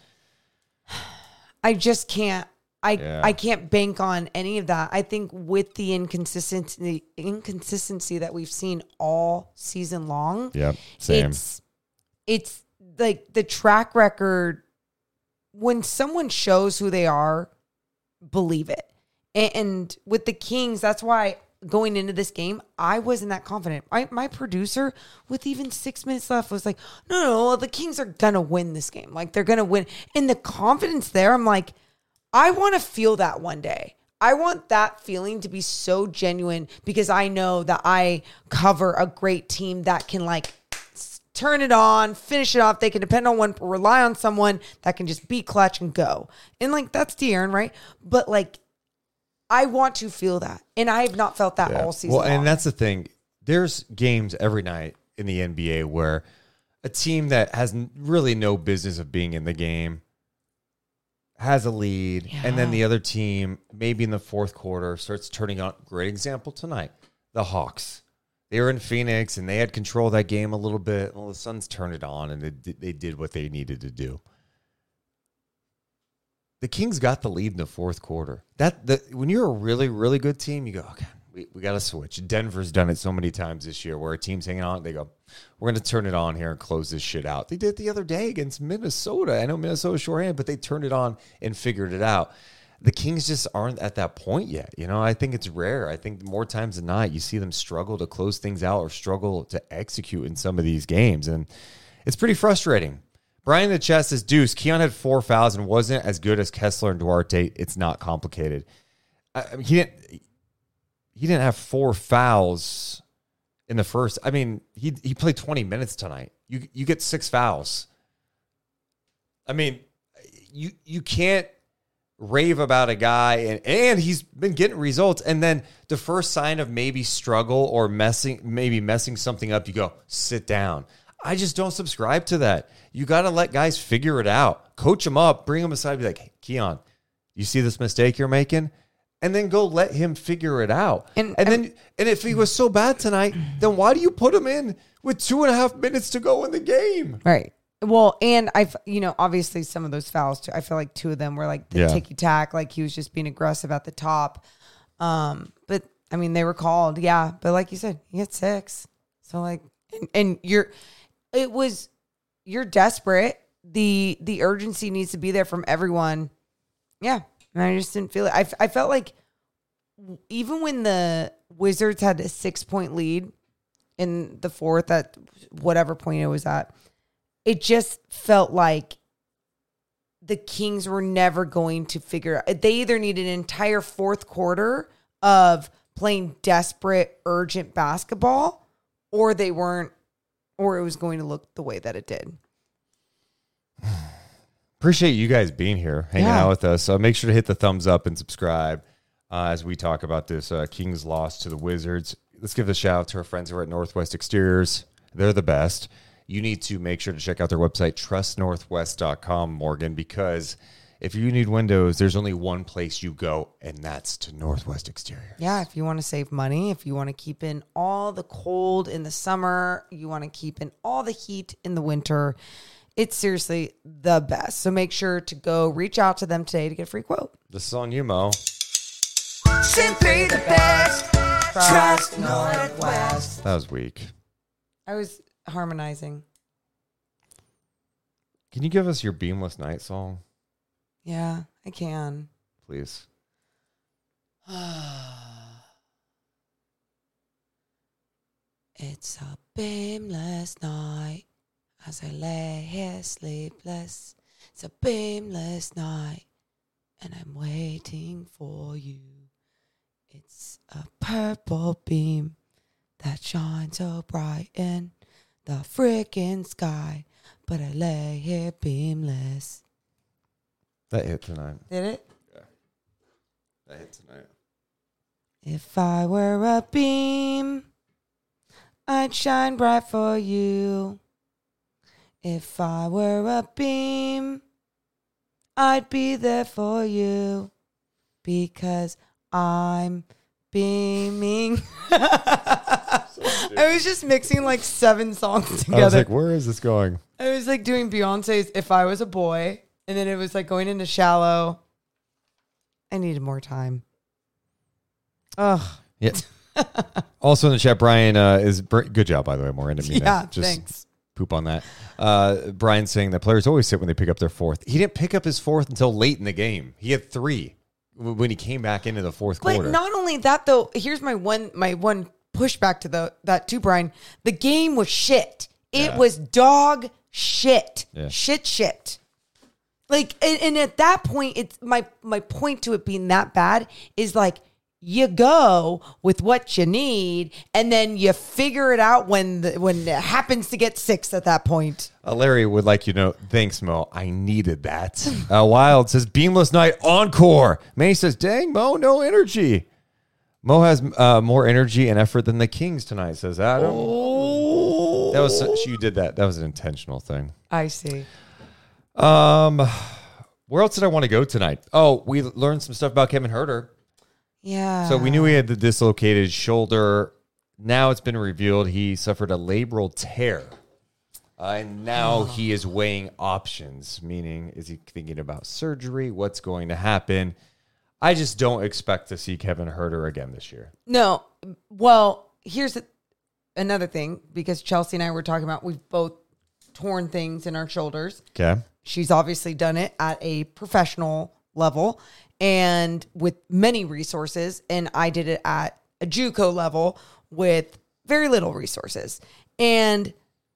I just can't. I Yeah. I can't bank on any of that. I think with the inconsistency inconsistency that we've seen all season long, Yep, same. It's it's like the track record. When someone shows who they are, believe it. And, and with the Kings, that's why going into this game, I wasn't that confident. I, my producer, with even six minutes left, was like, no, no, the Kings are going to win this game. Like, they're going to win. And the confidence there, I'm like, I want to feel that one day. I want that feeling to be so genuine because I know that I cover a great team that can, like, turn it on, finish it off. They can depend on one, rely on someone that can just be clutch and go. And, like, that's De'Aaron, right? But, like, I want to feel that. And I have not felt that Yeah. all season Well, and long. that's the thing. There's games every night in the N B A where a team that has n- really no business of being in the game has a lead, Yeah. and then the other team, maybe in the fourth quarter, starts turning on. Great example tonight, the Hawks. They were in Phoenix, and they had control of that game a little bit. Well, the Suns turned it on, and they did, they did what they needed to do. The Kings got the lead in the fourth quarter. That the, when you're a really, really good team, you go, okay, we, we got to switch. Denver's done it so many times this year where a team's hanging on. They go, we're going to turn it on here and close this shit out. They did it the other day against Minnesota. I know Minnesota's shorthand, but they turned it on and figured it out. The Kings just aren't at that point yet. You know, I think it's rare. I think more times than not, you see them struggle to close things out or struggle to execute in some of these games. And it's pretty frustrating. Brian in the chat says, Deuce, Keon had four fouls and wasn't as good as Kessler and Duarte. It's not complicated. I mean, he didn't, he didn't have four fouls in the first. I mean, he he played twenty minutes tonight. You you get six fouls. I mean, you you can't rave about a guy and, and he's been getting results. And then the first sign of maybe struggle or messing, maybe messing something up, you go, sit down. I just don't subscribe to that. You got to let guys figure it out. Coach them up, bring them aside, be like, hey, Keon, you see this mistake you're making? And then go let him figure it out. And, and then, and if he was so bad tonight, then why do you put him in with two and a half minutes to go in the game? Right. Well, and I've, you know, obviously some of those fouls too, I feel like two of them were like the Yeah. ticky tack, like he was just being aggressive at the top. Um, but I mean, they were called. Yeah. But like you said, he had six. So like, and, and you're, it was, you're desperate. The, the urgency needs to be there from everyone. Yeah. And I just didn't feel it. I, I felt like even when the Wizards had a six point lead in the fourth at whatever point it was at, it just felt like the Kings were never going to figure out. They either needed an entire fourth quarter of playing desperate, urgent basketball, or they weren't, or it was going to look the way that it did. Appreciate you guys being here, hanging Yeah. out with us. So make sure to hit the thumbs up and subscribe uh, as we talk about this uh, Kings loss to the Wizards. Let's give a shout out to our friends who are at Northwest Exteriors. They're the best. You need to make sure to check out their website, trust northwest dot com, Morgan, because if you need windows, there's only one place you go, and that's to Northwest Exteriors. Yeah, if you want to save money, if you want to keep in all the cold in the summer, you want to keep in all the heat in the winter, it's seriously the best. So make sure to go reach out to them today to get a free quote. This is on you, Mo. Simply the best. Trust Northwest. That was weak. I was harmonizing. Can you give us your Beamless Night song, Yeah, I can. please? It's a beamless night as I lay here sleepless. It's a beamless night and I'm waiting for you. It's a purple beam that shines so bright in the freaking sky, but I lay here beamless. That hit tonight. Did it? That hit tonight. If I were a beam, I'd shine bright for you. If I were a beam, I'd be there for you because I'm beaming. I was just mixing like seven songs together. I was like, where is this going? I was like doing Beyonce's If I Was a Boy, and then it was like going into Shallow. I needed more time. Ugh. Yeah. Also in the chat, Brian uh, is br- good job, by the way, Miranda. Yeah, Just thanks. Poop on that. Uh, Brian saying that players always sit when they pick up their fourth. He didn't pick up his fourth until late in the game. He had three when he came back into the fourth But quarter. not only that, though. Here's my one my one pushback to the that too, Brian. The game was shit. It Yeah. was dog shit. Yeah. Shit, shit. Like, and, and at that point, it's my my point to it being that bad is like you go with what you need, and then you figure it out when the, when it happens to get six at that point. Uh, Larry would like you to know, thanks, Mo. I needed that. Uh, Wild says, Beamless Night encore. Manny says, dang, Mo, no energy. Mo has uh, more energy and effort than the Kings tonight, says Adam. Oh, That was you did that. That was an intentional thing. I see. Um, where else did I want to go tonight? Oh, we learned some stuff about Kevin Huerter. Yeah. So we knew he had the dislocated shoulder. Now it's been revealed he suffered a labral tear. Uh, and now he is weighing options, meaning is he thinking about surgery? What's going to happen? I just don't expect to see Kevin Huerter again this year. No. Well, here's a, another thing, because Chelsea and I were talking about we've both torn things in our shoulders. Okay. She's obviously done it at a professional level and with many resources. And I did it at a JUCO level with very little resources. And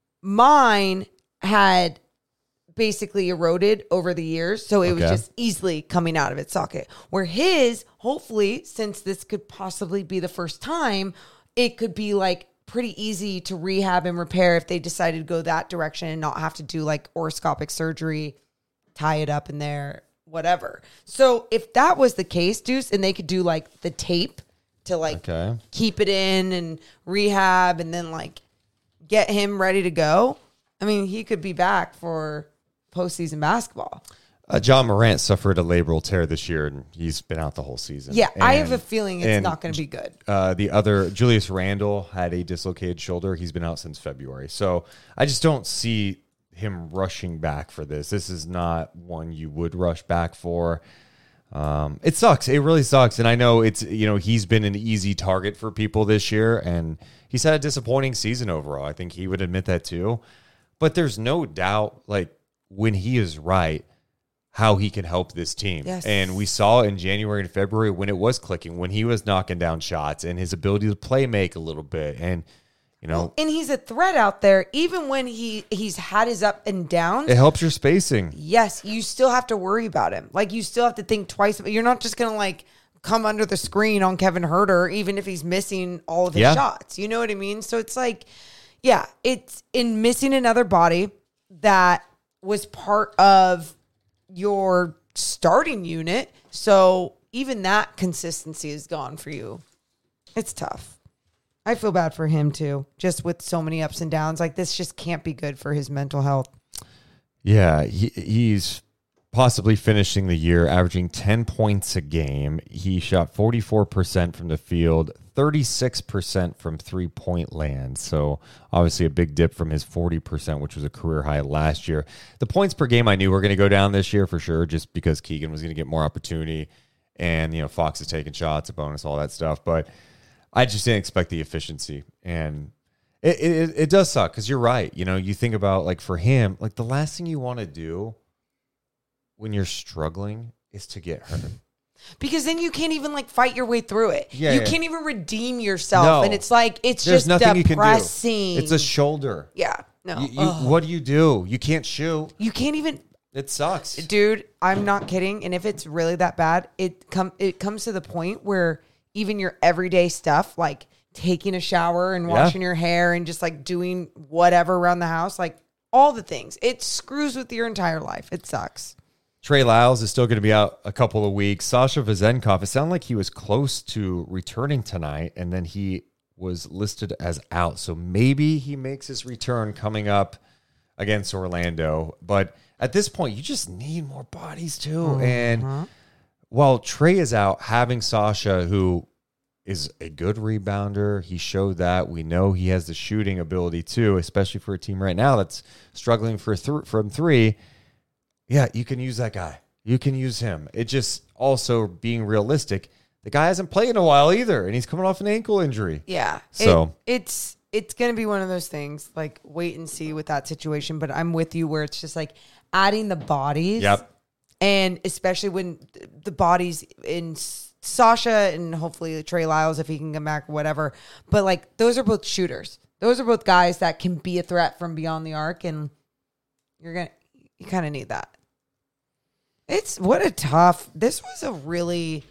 mine had basically eroded over the years. So it was Okay. just easily coming out of its socket. Where his, hopefully, since this could possibly be the first time, it could be like pretty easy to rehab and repair if they decided to go that direction and not have to do like orthoscopic surgery, tie it up in there, whatever. So if that was the case, Deuce, and they could do like the tape to like Okay. keep it in and rehab and then like get him ready to go, I mean, he could be back for postseason basketball. Uh, John Morant suffered a labral tear this year, and he's been out the whole season. Yeah, I have And- a feeling it's and not going to be good. Uh, the other, Julius Randle, had a dislocated shoulder. He's been out since February. So I just don't see him rushing back for this. This is not one you would rush back for. Um, it sucks. It really sucks. And I know it's, you know, he's been an easy target for people this year, and he's had a disappointing season overall. I think he would admit that too. But there's no doubt, like, when he is right, how he can help this team. Yes. And we saw in January and February when it was clicking, when he was knocking down shots and his ability to play make a little bit. And, you know, And he's a threat out there, even when he he's had his up and downs. it helps your spacing. Yes, you still have to worry about him. Like, you still have to think twice. You're not just going to, like, come under the screen on Kevin Huerter, even if he's missing all of his Yeah. shots. You know what I mean? So it's like, yeah, it's in missing another body that was part of your starting unit. So even that consistency is gone for you. It's tough. I feel bad for him, too, just with so many ups and downs. Like, this just can't be good for his mental health. Yeah, he, he's possibly finishing the year averaging ten points a game. He shot forty-four percent from the field, thirty-six percent from three-point land. So obviously a big dip from his forty percent, which was a career high last year. The points per game I knew were going to go down this year for sure, just because Keegan was going to get more opportunity. And, you know, Fox is taking shots, a bonus, all that stuff. But I just didn't expect the efficiency. And It, it it does suck because you're right. You know, you think about like for him, like the last thing you want to do when you're struggling is to get hurt. Because then you can't even like fight your way through it. Yeah, you yeah. can't even redeem yourself. No. And it's like, it's There's just nothing depressing. you can do. It's a shoulder. Yeah. No. You, you, Ugh. what do you do? You can't shoot. You can't even, It sucks. dude, I'm not kidding. And if it's really that bad, it come it comes to the point where even your everyday stuff, like taking a shower and Yeah. washing your hair and just like doing whatever around the house, like all the things, it screws with your entire life. It sucks. Trey Lyles is still going to be out a couple of weeks. Sasha Vezenkov, it sounded like he was close to returning tonight, and then he was listed as out. So maybe he makes his return coming up against Orlando. But at this point, you just need more bodies too. Uh-huh. And while Trey is out, having Sasha, who is a good rebounder, he showed that. We know he has the shooting ability too, especially for a team right now that's struggling for th- from three. Yeah, you can use that guy. You can use him. It just also being realistic. The guy hasn't played in a while either, and he's coming off an ankle injury. Yeah. So- it, it's it's going to be one of those things, like wait and see with that situation. But I'm with you where it's just like adding the bodies. Yep. And especially when the bodies in Sasha and hopefully Trey Lyles, if he can come back, whatever. But like those are both shooters. Those are both guys that can be a threat from beyond the arc. And you're going to, you kind of need that. It's what a tough, this was a really,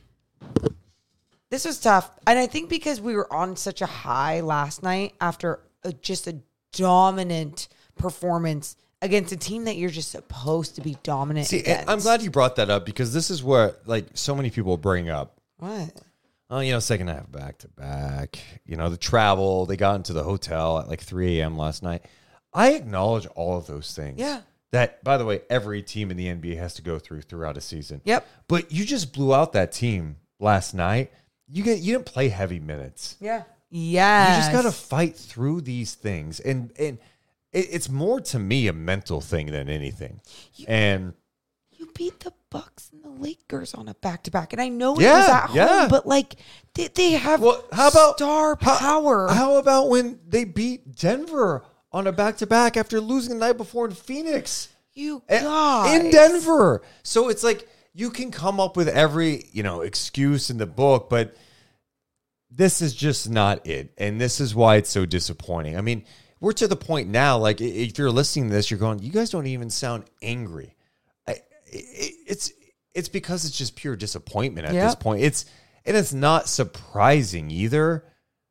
this was tough. And I think because we were on such a high last night after a, just a dominant performance against a team that you're just supposed to be dominant See, against. I'm glad you brought that up because this is what like so many people bring up. What? Oh, you know, second half back to back. You know, the travel. They got into the hotel at like three a.m. last night. I acknowledge all of those things. Yeah. That, by the way, every team in the N B A has to go through throughout a season. Yep. But you just blew out that team last night. You get you didn't play heavy minutes. Yeah. Yeah. You just got to fight through these things, and and it, it's more to me a mental thing than anything. You- and You beat the Bucks and the Lakers on a back to back, and I know it Yeah, was at yeah. home, but like they, they have well, how about star how- power. How, about when they beat Denver on a back to back after losing the night before in Phoenix? you Eh, guys in Denver. So it's like you can come up with every, you know, excuse in the book, but this is just not it. And this is why it's so disappointing. I mean, we're to the point now, like if you're listening to this, you're going, you guys don't even sound angry. I, it, it's it's because it's just pure disappointment at Yep. this point. It's and it's not surprising either.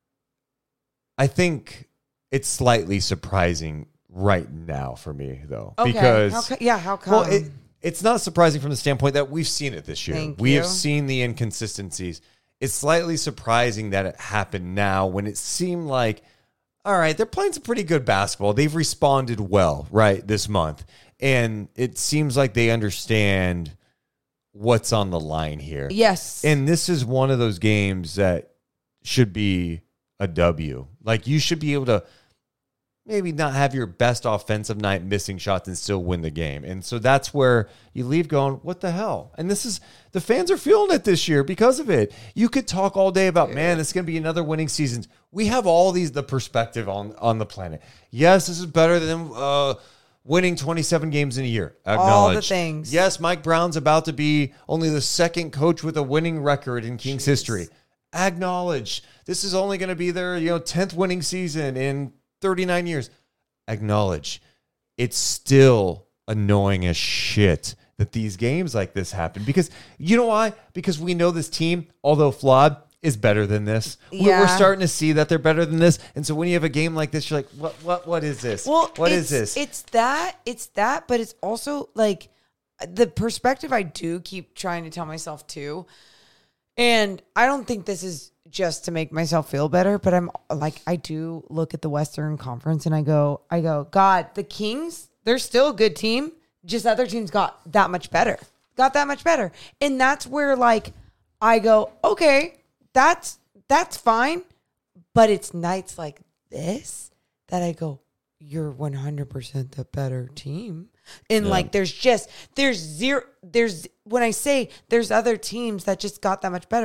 I think it's slightly surprising right now for me, though, Okay. because How co- yeah, how come? well, it, it's not surprising from the standpoint that we've seen it this year. Thank we you. have seen the inconsistencies. It's slightly surprising that it happened now when it seemed like, all right, they're playing some pretty good basketball. They've responded well, right, this month. And it seems like they understand what's on the line here. yes. And this is one of those games that should be a W. Like, you should be able to maybe not have your best offensive night missing shots and still win the game. And so that's where you leave going, what the hell? And this is, the fans are feeling it this year because of it. You could talk all day about, man, it's going to be another winning season. We have all these, the perspective on, on the planet. Yes, this is better than uh, winning twenty-seven games in a year. Acknowledge. All the things. Yes, Mike Brown's about to be only the second coach with a winning record in Kings history. Acknowledge. This is only going to be their, you know, tenth winning season in thirty-nine years. Acknowledge. It's still annoying as shit that these games like this happen. Because you know why? Because we know this team, although flawed, is better than this. We- We're Yeah. starting to see that they're better than this. And so when you have a game like this, you're like, what what what is this? Well, what it's, is this? It's that, it's that, but it's also like the perspective I do keep trying to tell myself too. And I don't think this is just to make myself feel better, but I'm like, I do look at the Western Conference and I go, I go, God, the Kings, they're still a good team. Just other teams got that much better, got that much better. And that's where like, I go, okay, that's, that's fine. But it's nights like this that I go, you're one hundred percent the better team. And Yeah. like, there's just, there's zero, there's, when I say there's other teams that just got that much better,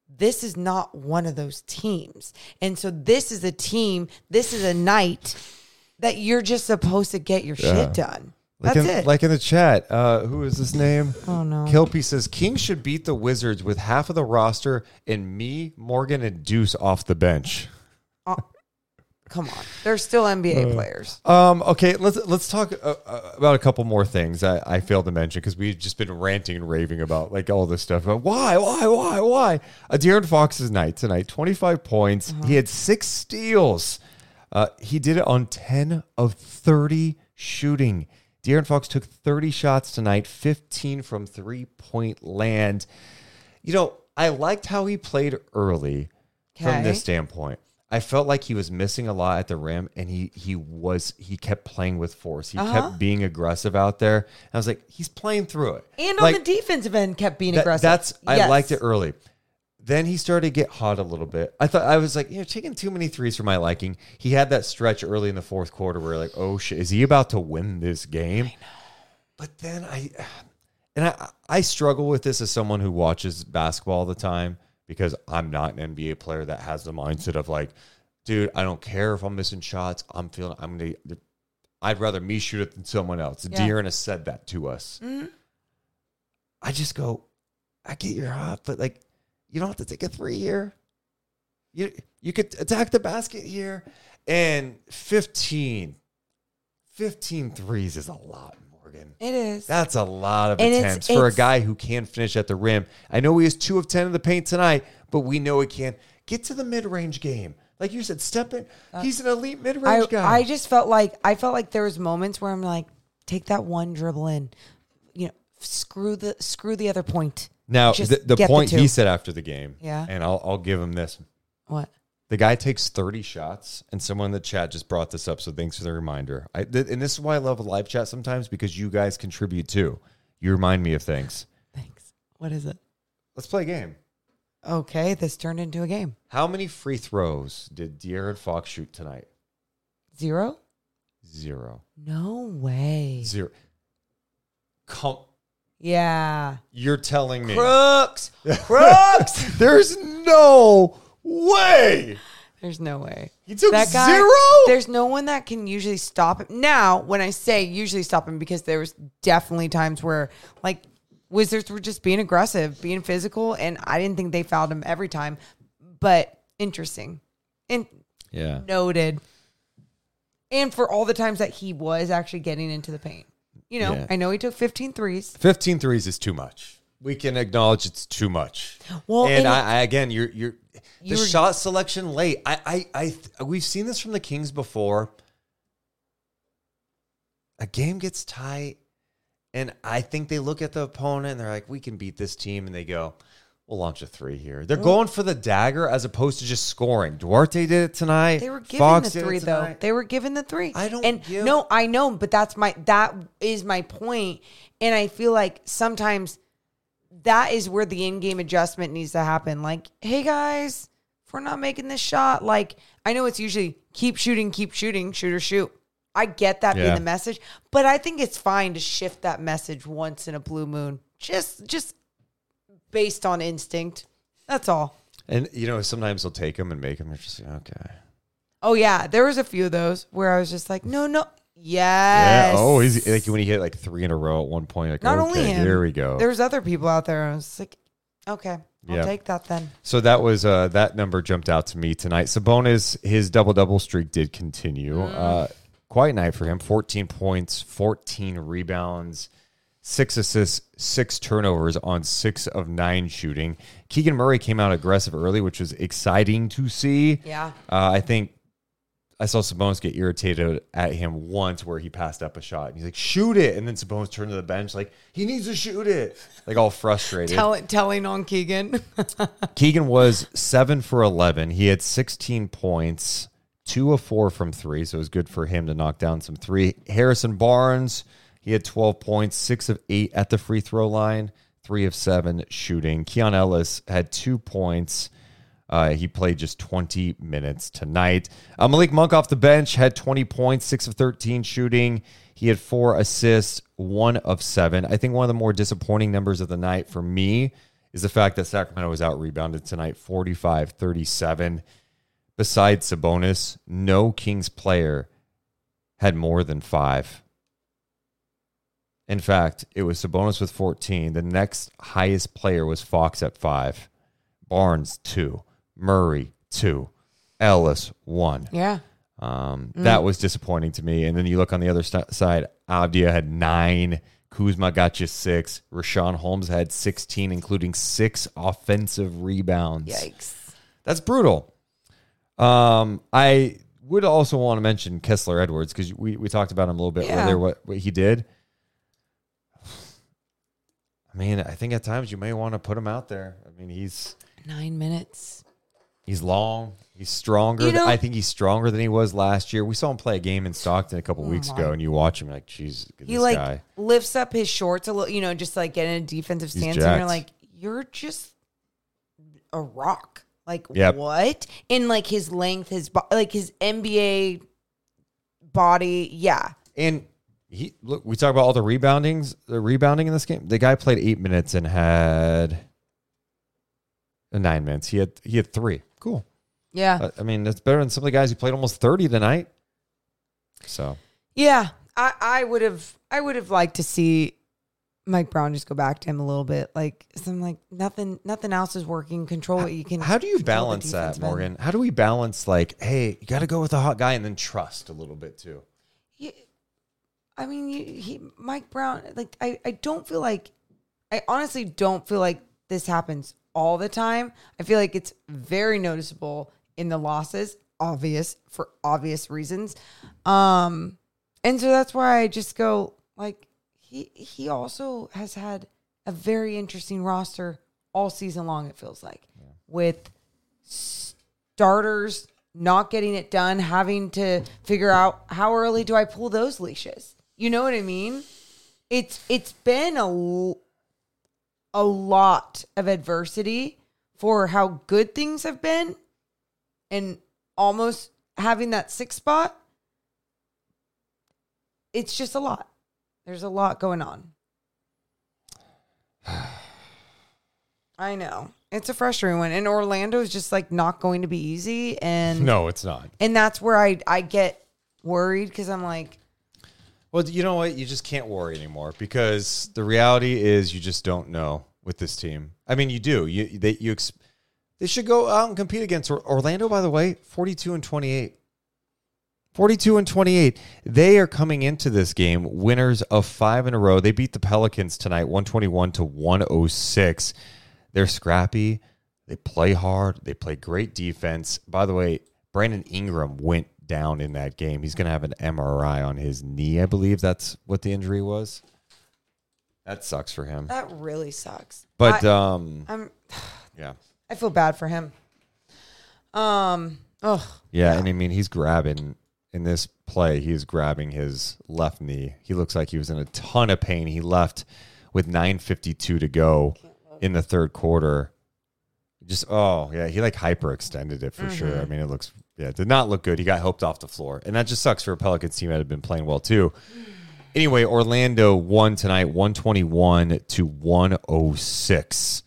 this is not one of those teams. And so this is a team, this is a night that you're just supposed to get your Yeah. shit done. Like That's in, it. Like in the chat, uh, who is his name? Oh, no. Kilpie says, Kings should beat the Wizards with half of the roster and me, Morgan, and Deuce off the bench. Uh, come on. They're still N B A players. Um, okay, let's let's talk uh, uh, about a couple more things I, I failed to mention because we've just been ranting and raving about like all this stuff. About why, why, why, why? Uh, De'Aaron Fox's night tonight, twenty-five points. Uh-huh. He had six steals. Uh, he did it on ten of thirty shooting. De'Aaron Fox took thirty shots tonight, fifteen from three-point land. You know, I liked how he played early from Okay. this standpoint. I felt like he was missing a lot at the rim, and he he was he kept playing with force. He Uh-huh. kept being aggressive out there. And I was like, he's playing through it. And on Like, the defensive end, kept being that- aggressive. That's I Yes. liked it early. Then he started to get hot a little bit. I thought I was like, you know, taking too many threes for my liking. He had that stretch early in the fourth quarter where like, oh shit, is he about to win this game? I know. But then I, and I, I struggle with this as someone who watches basketball all the time because I'm not an N B A player that has the mindset of like, dude, I don't care if I'm missing shots. I'm feeling I'm gonna. I'd rather me shoot it than someone else. Yeah. De'Aaron has said that to us. Mm-hmm. I just go, I get you're hot, but like, you don't have to take a three here. You you could attack the basket here. And fifteen, fifteen threes is a lot, Morgan. It is. That's a lot of And it's- attempts for a it's- guy who can finish at the rim. I know he has two of ten in the paint tonight, but we know he can get to the mid-range game. Like you said, step in. He's an elite mid-range I, guy. I just felt like I felt like there was moments where I'm like, take that one dribble in, you know, screw the screw the other point. now, Just the, the get the point two. he said after the game, Yeah. and I'll, I'll give him this. What? The guy takes thirty shots, and someone in the chat just brought this up, so thanks for the reminder. I, th- and this is why I love a live chat sometimes, because you guys contribute too. You remind me of things. Thanks. What is it? Let's play a game. Okay, this turned into a game. How many free throws did De'Aaron Fox shoot tonight? Zero? Zero. No way. Zero. Come, Yeah. you're telling me. Crooks. Crooks. There's no way. There's no way. He took That guy, zero? There's no one that can usually stop him. Now, when I say usually stop him, because there was definitely times where, like, Wizards were just being aggressive, being physical, and I didn't think they fouled him every time. But interesting. And Yeah. noted. And for all the times that he was actually getting into the paint. You know, Yeah. I know he took fifteen threes. fifteen threes is too much. We can acknowledge it's too much. Well, and and I, I again, you're you're the You were- shot selection late. I, I, I, we've seen this from the Kings before. A game gets tight, and I think they look at the opponent and they're like, "We can beat this team," and they go, "We'll launch a three here." They're going for the dagger as opposed to just scoring. Duarte did it tonight. They were given Fox the did it three though. tonight. They were given the three. I don't And give- no, I know, but that's my that is my point. And I feel like sometimes that is where the in-game adjustment needs to happen. Like, hey guys, if we're not making this shot, like I know it's usually keep shooting, keep shooting, shoot or shoot. I get that being Yeah. the message, but I think it's fine to shift that message once in a blue moon. Just just based on instinct. That's all. And you know, sometimes they'll take them and make them. They're just okay. Oh yeah, there was a few of those where I was just like, no, no, Yeah. yes. Oh, he's like when he hit like three in a row at one point. Like, Not okay, only him. here we go. There's other people out there. I was like, okay, I'll Yeah. take that then. So that was uh, that number jumped out to me tonight. Sabonis, his double double streak did continue. Mm. Uh, quite a night for him. fourteen points, fourteen rebounds, six assists, six turnovers on six of nine shooting. Keegan Murray came out aggressive early, which was exciting to see. Yeah. Uh, I think I saw Sabonis get irritated at him once where he passed up a shot. And he's like, shoot it. And then Sabonis turned to the bench like, he needs to shoot it. Like all frustrated. Tell, telling on Keegan. Keegan was seven for eleven. He had sixteen points, two of four from three, so it was good for him to knock down some three. Harrison Barnes, he had twelve points, six of eight at the free throw line, three of seven shooting. Keon Ellis had two points. Uh, he played just twenty minutes tonight. Uh, Malik Monk off the bench had twenty points, six of thirteen shooting. He had four assists, one of seven. I think one of the more disappointing numbers of the night for me is the fact that Sacramento was out-rebounded tonight, forty-five thirty-seven. Besides Sabonis, no Kings player had more than five. In fact, it was Sabonis with fourteen. The next highest player was Fox at five. Barnes, two. Murray, two. Ellis, one. Yeah. Um, mm. That was disappointing to me. And then you look on the other st- side, Avdia had nine. Kuzma got you six. Rashawn Holmes had sixteen, including six offensive rebounds. Yikes. That's brutal. Um, I would also want to mention Kessler Edwards because we, we talked about him a little bit yeah. earlier, what, what he did. I mean, I think at times you may want to put him out there. I mean, he's... Nine minutes. He's long. He's stronger. You know, I think he's stronger than he was last year. We saw him play a game in Stockton a couple oh weeks my. ago, and you watch him like, geez, he this like guy. lifts up his shorts a little, you know, just like getting a defensive He's stance, and jacked. you're like, you're just a rock. Like Yep. what? In like his length, his bo- like his N B A body, yeah. And he look, we talk about all the reboundings, the rebounding in this game. The guy played eight minutes and had uh, nine minutes. He had he had three. Cool. Yeah. Uh, I mean, that's better than some of the guys who played almost thirty tonight. So Yeah. I, I would have I would have liked to see Mike Brown just go back to him a little bit. Like some like nothing nothing else is working. Control what you can. How do you control the balance that, defensive end. Morgan? How do we balance like, hey, you got to go with a hot guy and then trust a little bit too? Yeah, I mean, you, he, Mike Brown, like, I, I don't feel like, I honestly don't feel like this happens all the time. I feel like it's very noticeable in the losses, obvious, for obvious reasons. Um, and so that's why I just go, like, he, he also has had a very interesting roster all season long, it feels like, yeah. with starters not getting it done, having to figure out how early do I pull those leashes. You know what I mean? It's it's been a, a lot of adversity for how good things have been and almost having that sixth spot. It's just a lot. There's a lot going on. I know. It's a frustrating one. And Orlando is just like not going to be easy. And no, it's not. And that's where I, I get worried because I'm like, well, you know what? You just can't worry anymore because the reality is you just don't know with this team. I mean, you do. You they you ex- they should go out and compete against Orlando. By the way, forty-two and twenty-eight. forty-two and twenty-eight. They are coming into this game winners of five in a row. They beat the Pelicans tonight, one twenty-one to one oh six. They're scrappy. They play hard. They play great defense. By the way, Brandon Ingram went down in that game. He's going to have an M R I on his knee. I believe that's what the injury was. That sucks for him. that really sucks. But, I, um, I'm, yeah. I feel bad for him. Um, oh, Yeah, and I mean, he's grabbing, in this play, he's grabbing his left knee. He looks like he was in a ton of pain. He left with nine fifty-two to go in the third quarter. Just, oh, yeah, he like hyperextended it for mm-hmm. sure. I mean, it looks, yeah, it did not look good. He got helped off the floor. And that just sucks for a Pelicans team that had been playing well, too. Anyway, Orlando won tonight, one twenty-one to one oh six.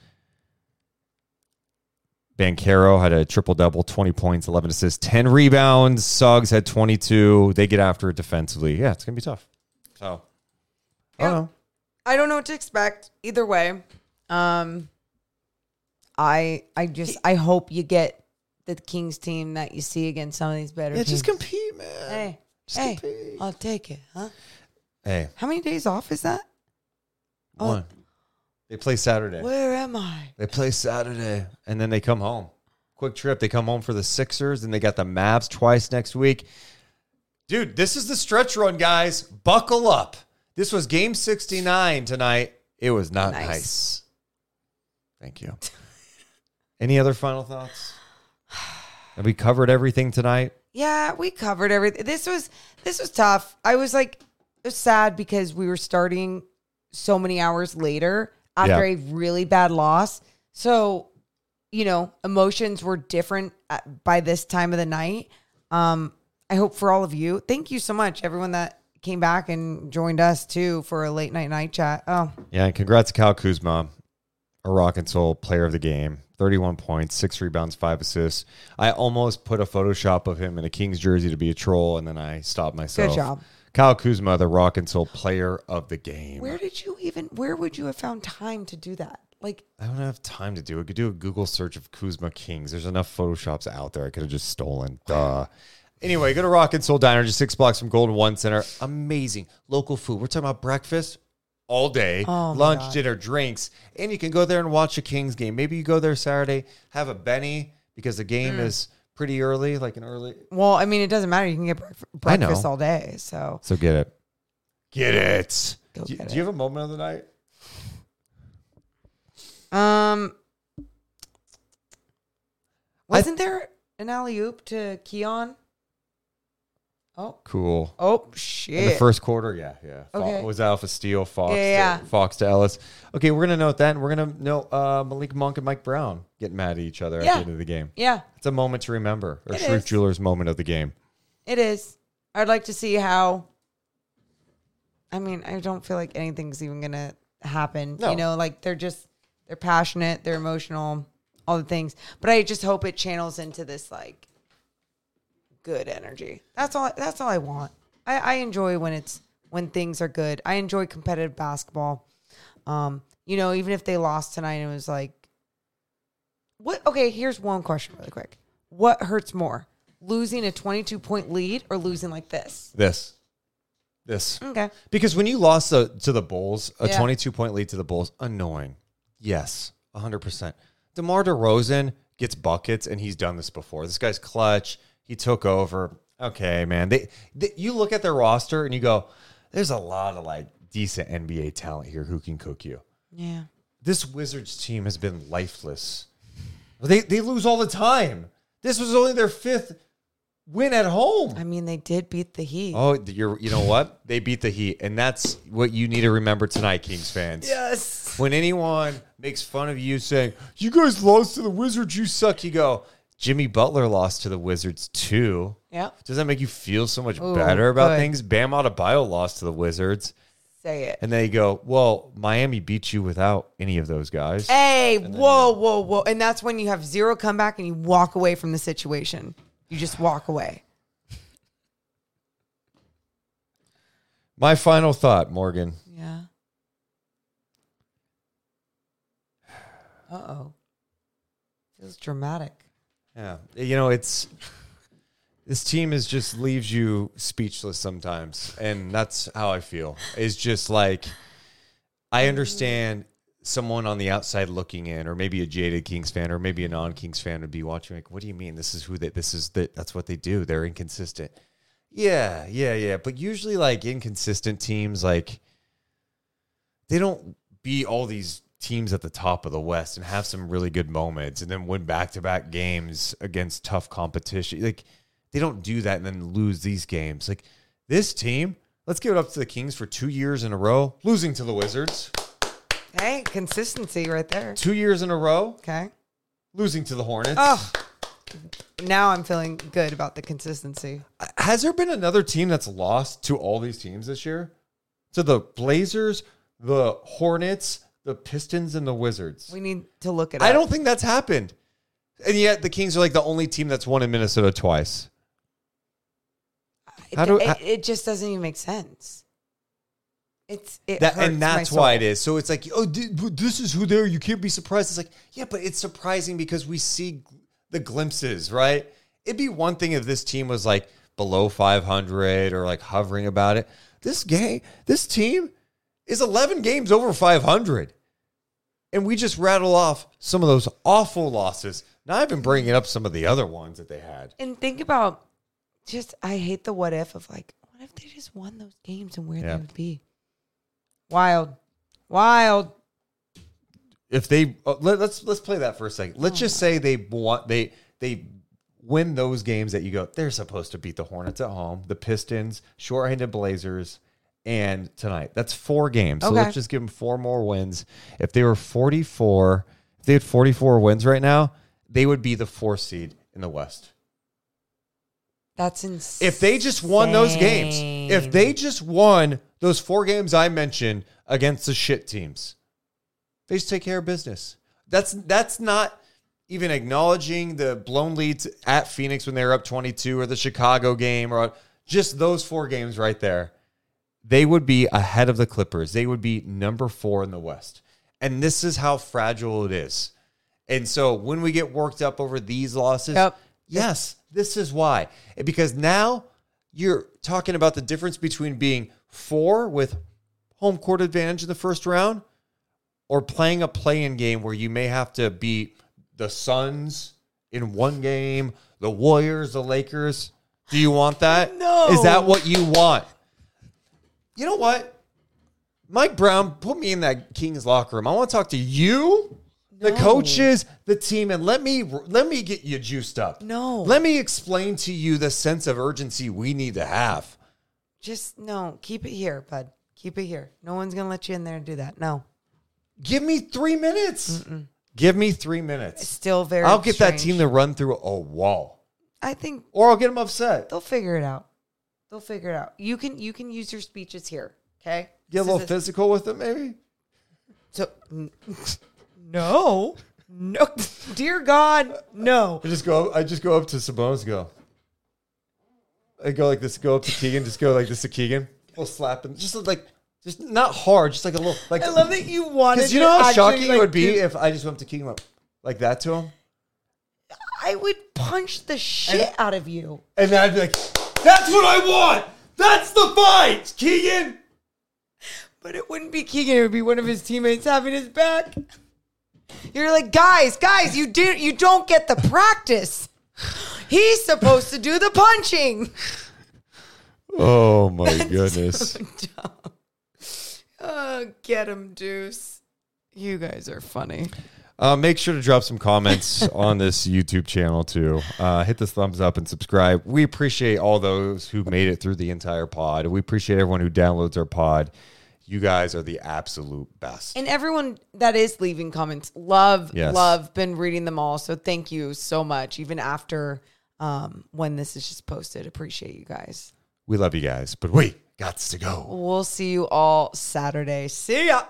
Banchero had a triple-double, twenty points, eleven assists, ten rebounds. Suggs had twenty-two. They get after it defensively. Yeah, it's going to be tough. So, I don't Yeah. know. I don't know what to expect either way. Um, I I just I hope you get the Kings team that you see against some of these better Yeah, teams. just compete, man. Hey, Just hey, compete. I'll take it, huh? Hey, How many days off is that? one. They play Saturday. Where am I? They play Saturday, and then they come home. Quick trip. They come home for the Sixers, and they got the Mavs twice next week. Dude, this is the stretch run, guys. Buckle up. This was game sixty-nine tonight. It was not nice. Nice. Thank you. Any other final thoughts? Have we covered everything tonight? Yeah, we covered everything. This was this was tough. I was like, it was sad because we were starting so many hours later after Yeah. a really bad loss. So, you know, emotions were different at, by this time of the night. Um, I hope for all of you. Thank you so much, everyone that came back and joined us too for a late night night chat. Oh, Yeah, and congrats to Kyle Kuzma. a Rock and Soul player of the game. thirty-one points, six rebounds, five assists. I almost put a Photoshop of him in a Kings jersey to be a troll, and then I stopped myself. Good job. Kyle Kuzma, the Rock and Soul player of the game. Where did you even, where would you have found time to do that? Like, I don't have time to do it. I could do a Google search of Kuzma Kings. There's enough Photoshops out there I could have just stolen. Duh. Anyway, go to Rock and Soul Diner, just six blocks from Golden One Center. Amazing. Local food. We're talking about breakfast all day, Oh, my lunch, God. dinner, drinks, and you can go there and watch a Kings game. Maybe you go there Saturday, have a Benny because the game Mm. is pretty early, like an early. well, I mean, it doesn't matter. You can get bref- I know. breakfast all day. So So get it. Get it. Go do, get do you it. have a moment of the night? Um, wasn't there an alley oop to Keon? Oh, Cool. oh In the shit! first quarter, yeah, yeah. Fo- Okay. It was Alpha Steele, Fox, Yeah, yeah. To, Fox to Ellis. Okay, we're gonna note that, and we're gonna note uh, Malik Monk and Mike Brown getting mad at each other at Yeah. the end of the game. Yeah, It's a moment to remember, or It Shrewd is. Jewelers moment of the game. it is. I'd like to see how. I mean, I don't feel like anything's even gonna happen. No. You know, like they're just they're passionate, they're emotional, all the things. But I just hope it channels into this like good energy. That's all. That's all I want. I, I enjoy when it's when things are good. I enjoy competitive basketball. Um, you know, even if they lost tonight, it was like, what? Okay, here's one question, really quick. What hurts more, losing a twenty-two point lead or losing like this? This, this, Okay. because when you lost the, to the Bulls, a Yeah. twenty-two point lead to the Bulls, annoying. Yes, a hundred percent. DeMar DeRozan gets buckets, and he's done this before. This guy's clutch. He took over. Okay, man. They, they you look at their roster and you go, there's a lot of like decent N B A talent here who can cook you. Yeah. This Wizards team has been lifeless. They they lose all the time. This was only their fifth win at home. I mean, they did beat the Heat. Oh, you're you know what? They beat the Heat, and that's what you need to remember tonight, Kings fans. Yes. When anyone makes fun of you saying, you guys lost to the Wizards, you suck, you go, Jimmy Butler lost to the Wizards too. Yeah. Does that make you feel so much Ooh, better about good. things? Bam Adebayo lost to the Wizards. Say it. And then you go, well, Miami beat you without any of those guys. Hey, whoa, whoa, whoa. And that's when you have zero comeback and you walk away from the situation. You just walk away. My final thought, Morgan. Yeah. Uh-oh. Feels dramatic. Yeah. You know, it's this team is just leaves you speechless sometimes. And that's how I feel. It's just like I understand someone on the outside looking in, or maybe a jaded Kings fan, or maybe a non-Kings fan would be watching like, what do you mean? This is who they this is that that's what they do. They're inconsistent. Yeah, yeah, yeah. But usually like inconsistent teams, like they don't beat all these teams at the top of the West and have some really good moments and then win back-to-back games against tough competition. Like they don't do that and then lose these games. Like this team, let's give it up to the Kings for two years in a row, losing to the Wizards. Hey, consistency right there. Two years in a row, Okay. losing to the Hornets. Oh, now I'm feeling good about the consistency. Has there been another team that's lost to all these teams this year? To the Blazers, the Hornets, the Pistons, and the Wizards. We need to look at it. I don't think that's happened. And yet the Kings are like the only team that's won in Minnesota twice. It, How do- it, how- it just doesn't even make sense. It's it That, hurts and that's my why soul. it is. So it's like, oh, th- this is who they are. You can't be surprised. It's like, yeah, but it's surprising because we see the glimpses, right? It'd be one thing if this team was like below five hundred or like hovering about it. This game, this team is eleven games over five hundred. And we just rattle off some of those awful losses. Not even bringing up some of the other ones that they had. And think about just, I hate the what if of like, what if they just won those games and where Yeah. they would be? Wild. Wild. If they uh, let, let's let's play that for a second. Let's just say they want they they win those games that you go, they're supposed to beat the Hornets at home, the Pistons, short-handed Blazers, and tonight. That's four games. So Okay. let's just give them four more wins. If they were forty-four, if they had forty-four wins right now, they would be the fourth seed in the West. That's insane. If they just won those games, if they just won those four games I mentioned against the shit teams, They just take care of business. That's that's not even acknowledging the blown leads at Phoenix when they were up twenty-two, or the Chicago game, or just those four games right there. They would be ahead of the Clippers. They would be number four in the West. And this is how fragile it is. And so when we get worked up over these losses, Yep. yes, this is why. Because now you're talking about the difference between being four with home court advantage in the first round, or playing a play-in game where you may have to beat the Suns in one game, the Warriors, the Lakers. Do you want that? No. Is that what you want? You know what? Mike Brown, put me in that Kings locker room. I want to talk to you, the No. coaches, the team, and let me let me get you juiced up. No. Let me explain to you the sense of urgency we need to have. Just no. Keep it here, bud. Keep it here. No one's gonna let you in there and do that. No. Give me three minutes. Mm-mm. Give me three minutes. It's still very. I'll get that strange. team to run through a wall, I think or I'll get them upset. they'll figure it out. They'll figure it out. You can you can use your speeches here. Okay. Get a This little is physical with them, maybe. So n- no, no, dear God, no. I just go. I just go up to Sabonis. And go. I go like this. Go up to Keegan. Just go like this to Keegan. We'll slap him. Just like, just not hard. Just like a little. Like I love that you wanted. because you to know how actually, shocking like, it would be do- if I just went up to Keegan like, like that to him, I would punch the shit out of you. and then I'd be like, "That's what I want. That's the fight, Keegan." But it wouldn't be Keegan. It would be one of his teammates having his back. You're like, guys, guys, you did. You don't get the practice. He's supposed to do the punching. Oh my goodness. Oh, get him, Deuce. You guys are funny. Uh, make sure to drop some comments on this YouTube channel too. Uh, hit the thumbs up and subscribe. We appreciate all those who made it through the entire pod. We appreciate everyone who downloads our pod. You guys are the absolute best. And everyone that is leaving comments, love, Yes. love, been reading them all. So thank you so much. Even after um, when this is just posted, appreciate you guys. We love you guys, but we gots to go. We'll see you all Saturday. See ya.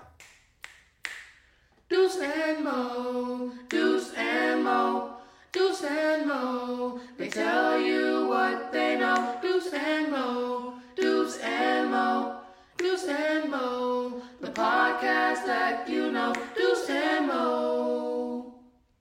Deuce and Mo, Deuce and Mo, Deuce and Mo. They tell you what they know. Deuce and Mo, Deuce and Mo, Deuce and Mo. The podcast that you know. Deuce and Mo.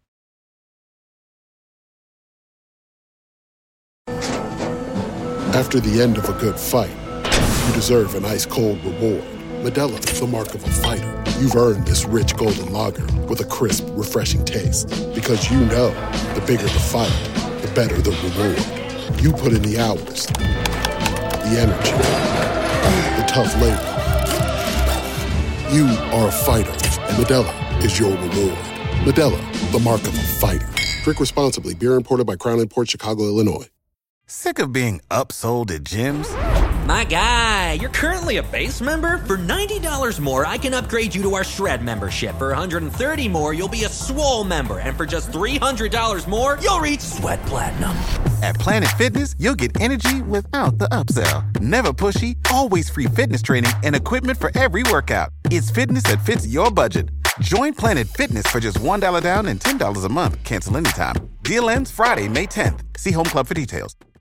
After the end of a good fight, you deserve an ice-cold reward. Modelo, the mark of a fighter. You've earned this rich golden lager with a crisp, refreshing taste. Because you know, the bigger the fight, the better the reward. You put in the hours, the energy, the tough labor. You are a fighter, and Modelo is your reward. Modelo, the mark of a fighter. Drink responsibly. Beer imported by Crown Imports, Chicago, Illinois. Sick of being upsold at gyms? My guy, you're currently a base member. For ninety dollars more, I can upgrade you to our Shred membership. For one hundred thirty dollars more, you'll be a Swole member. And for just three hundred dollars more, you'll reach Sweat Platinum. At Planet Fitness, you'll get energy without the upsell. Never pushy, always free fitness training and equipment for every workout. It's fitness that fits your budget. Join Planet Fitness for just one dollar down and ten dollars a month. Cancel anytime. Deal ends Friday, May tenth. See Home Club for details.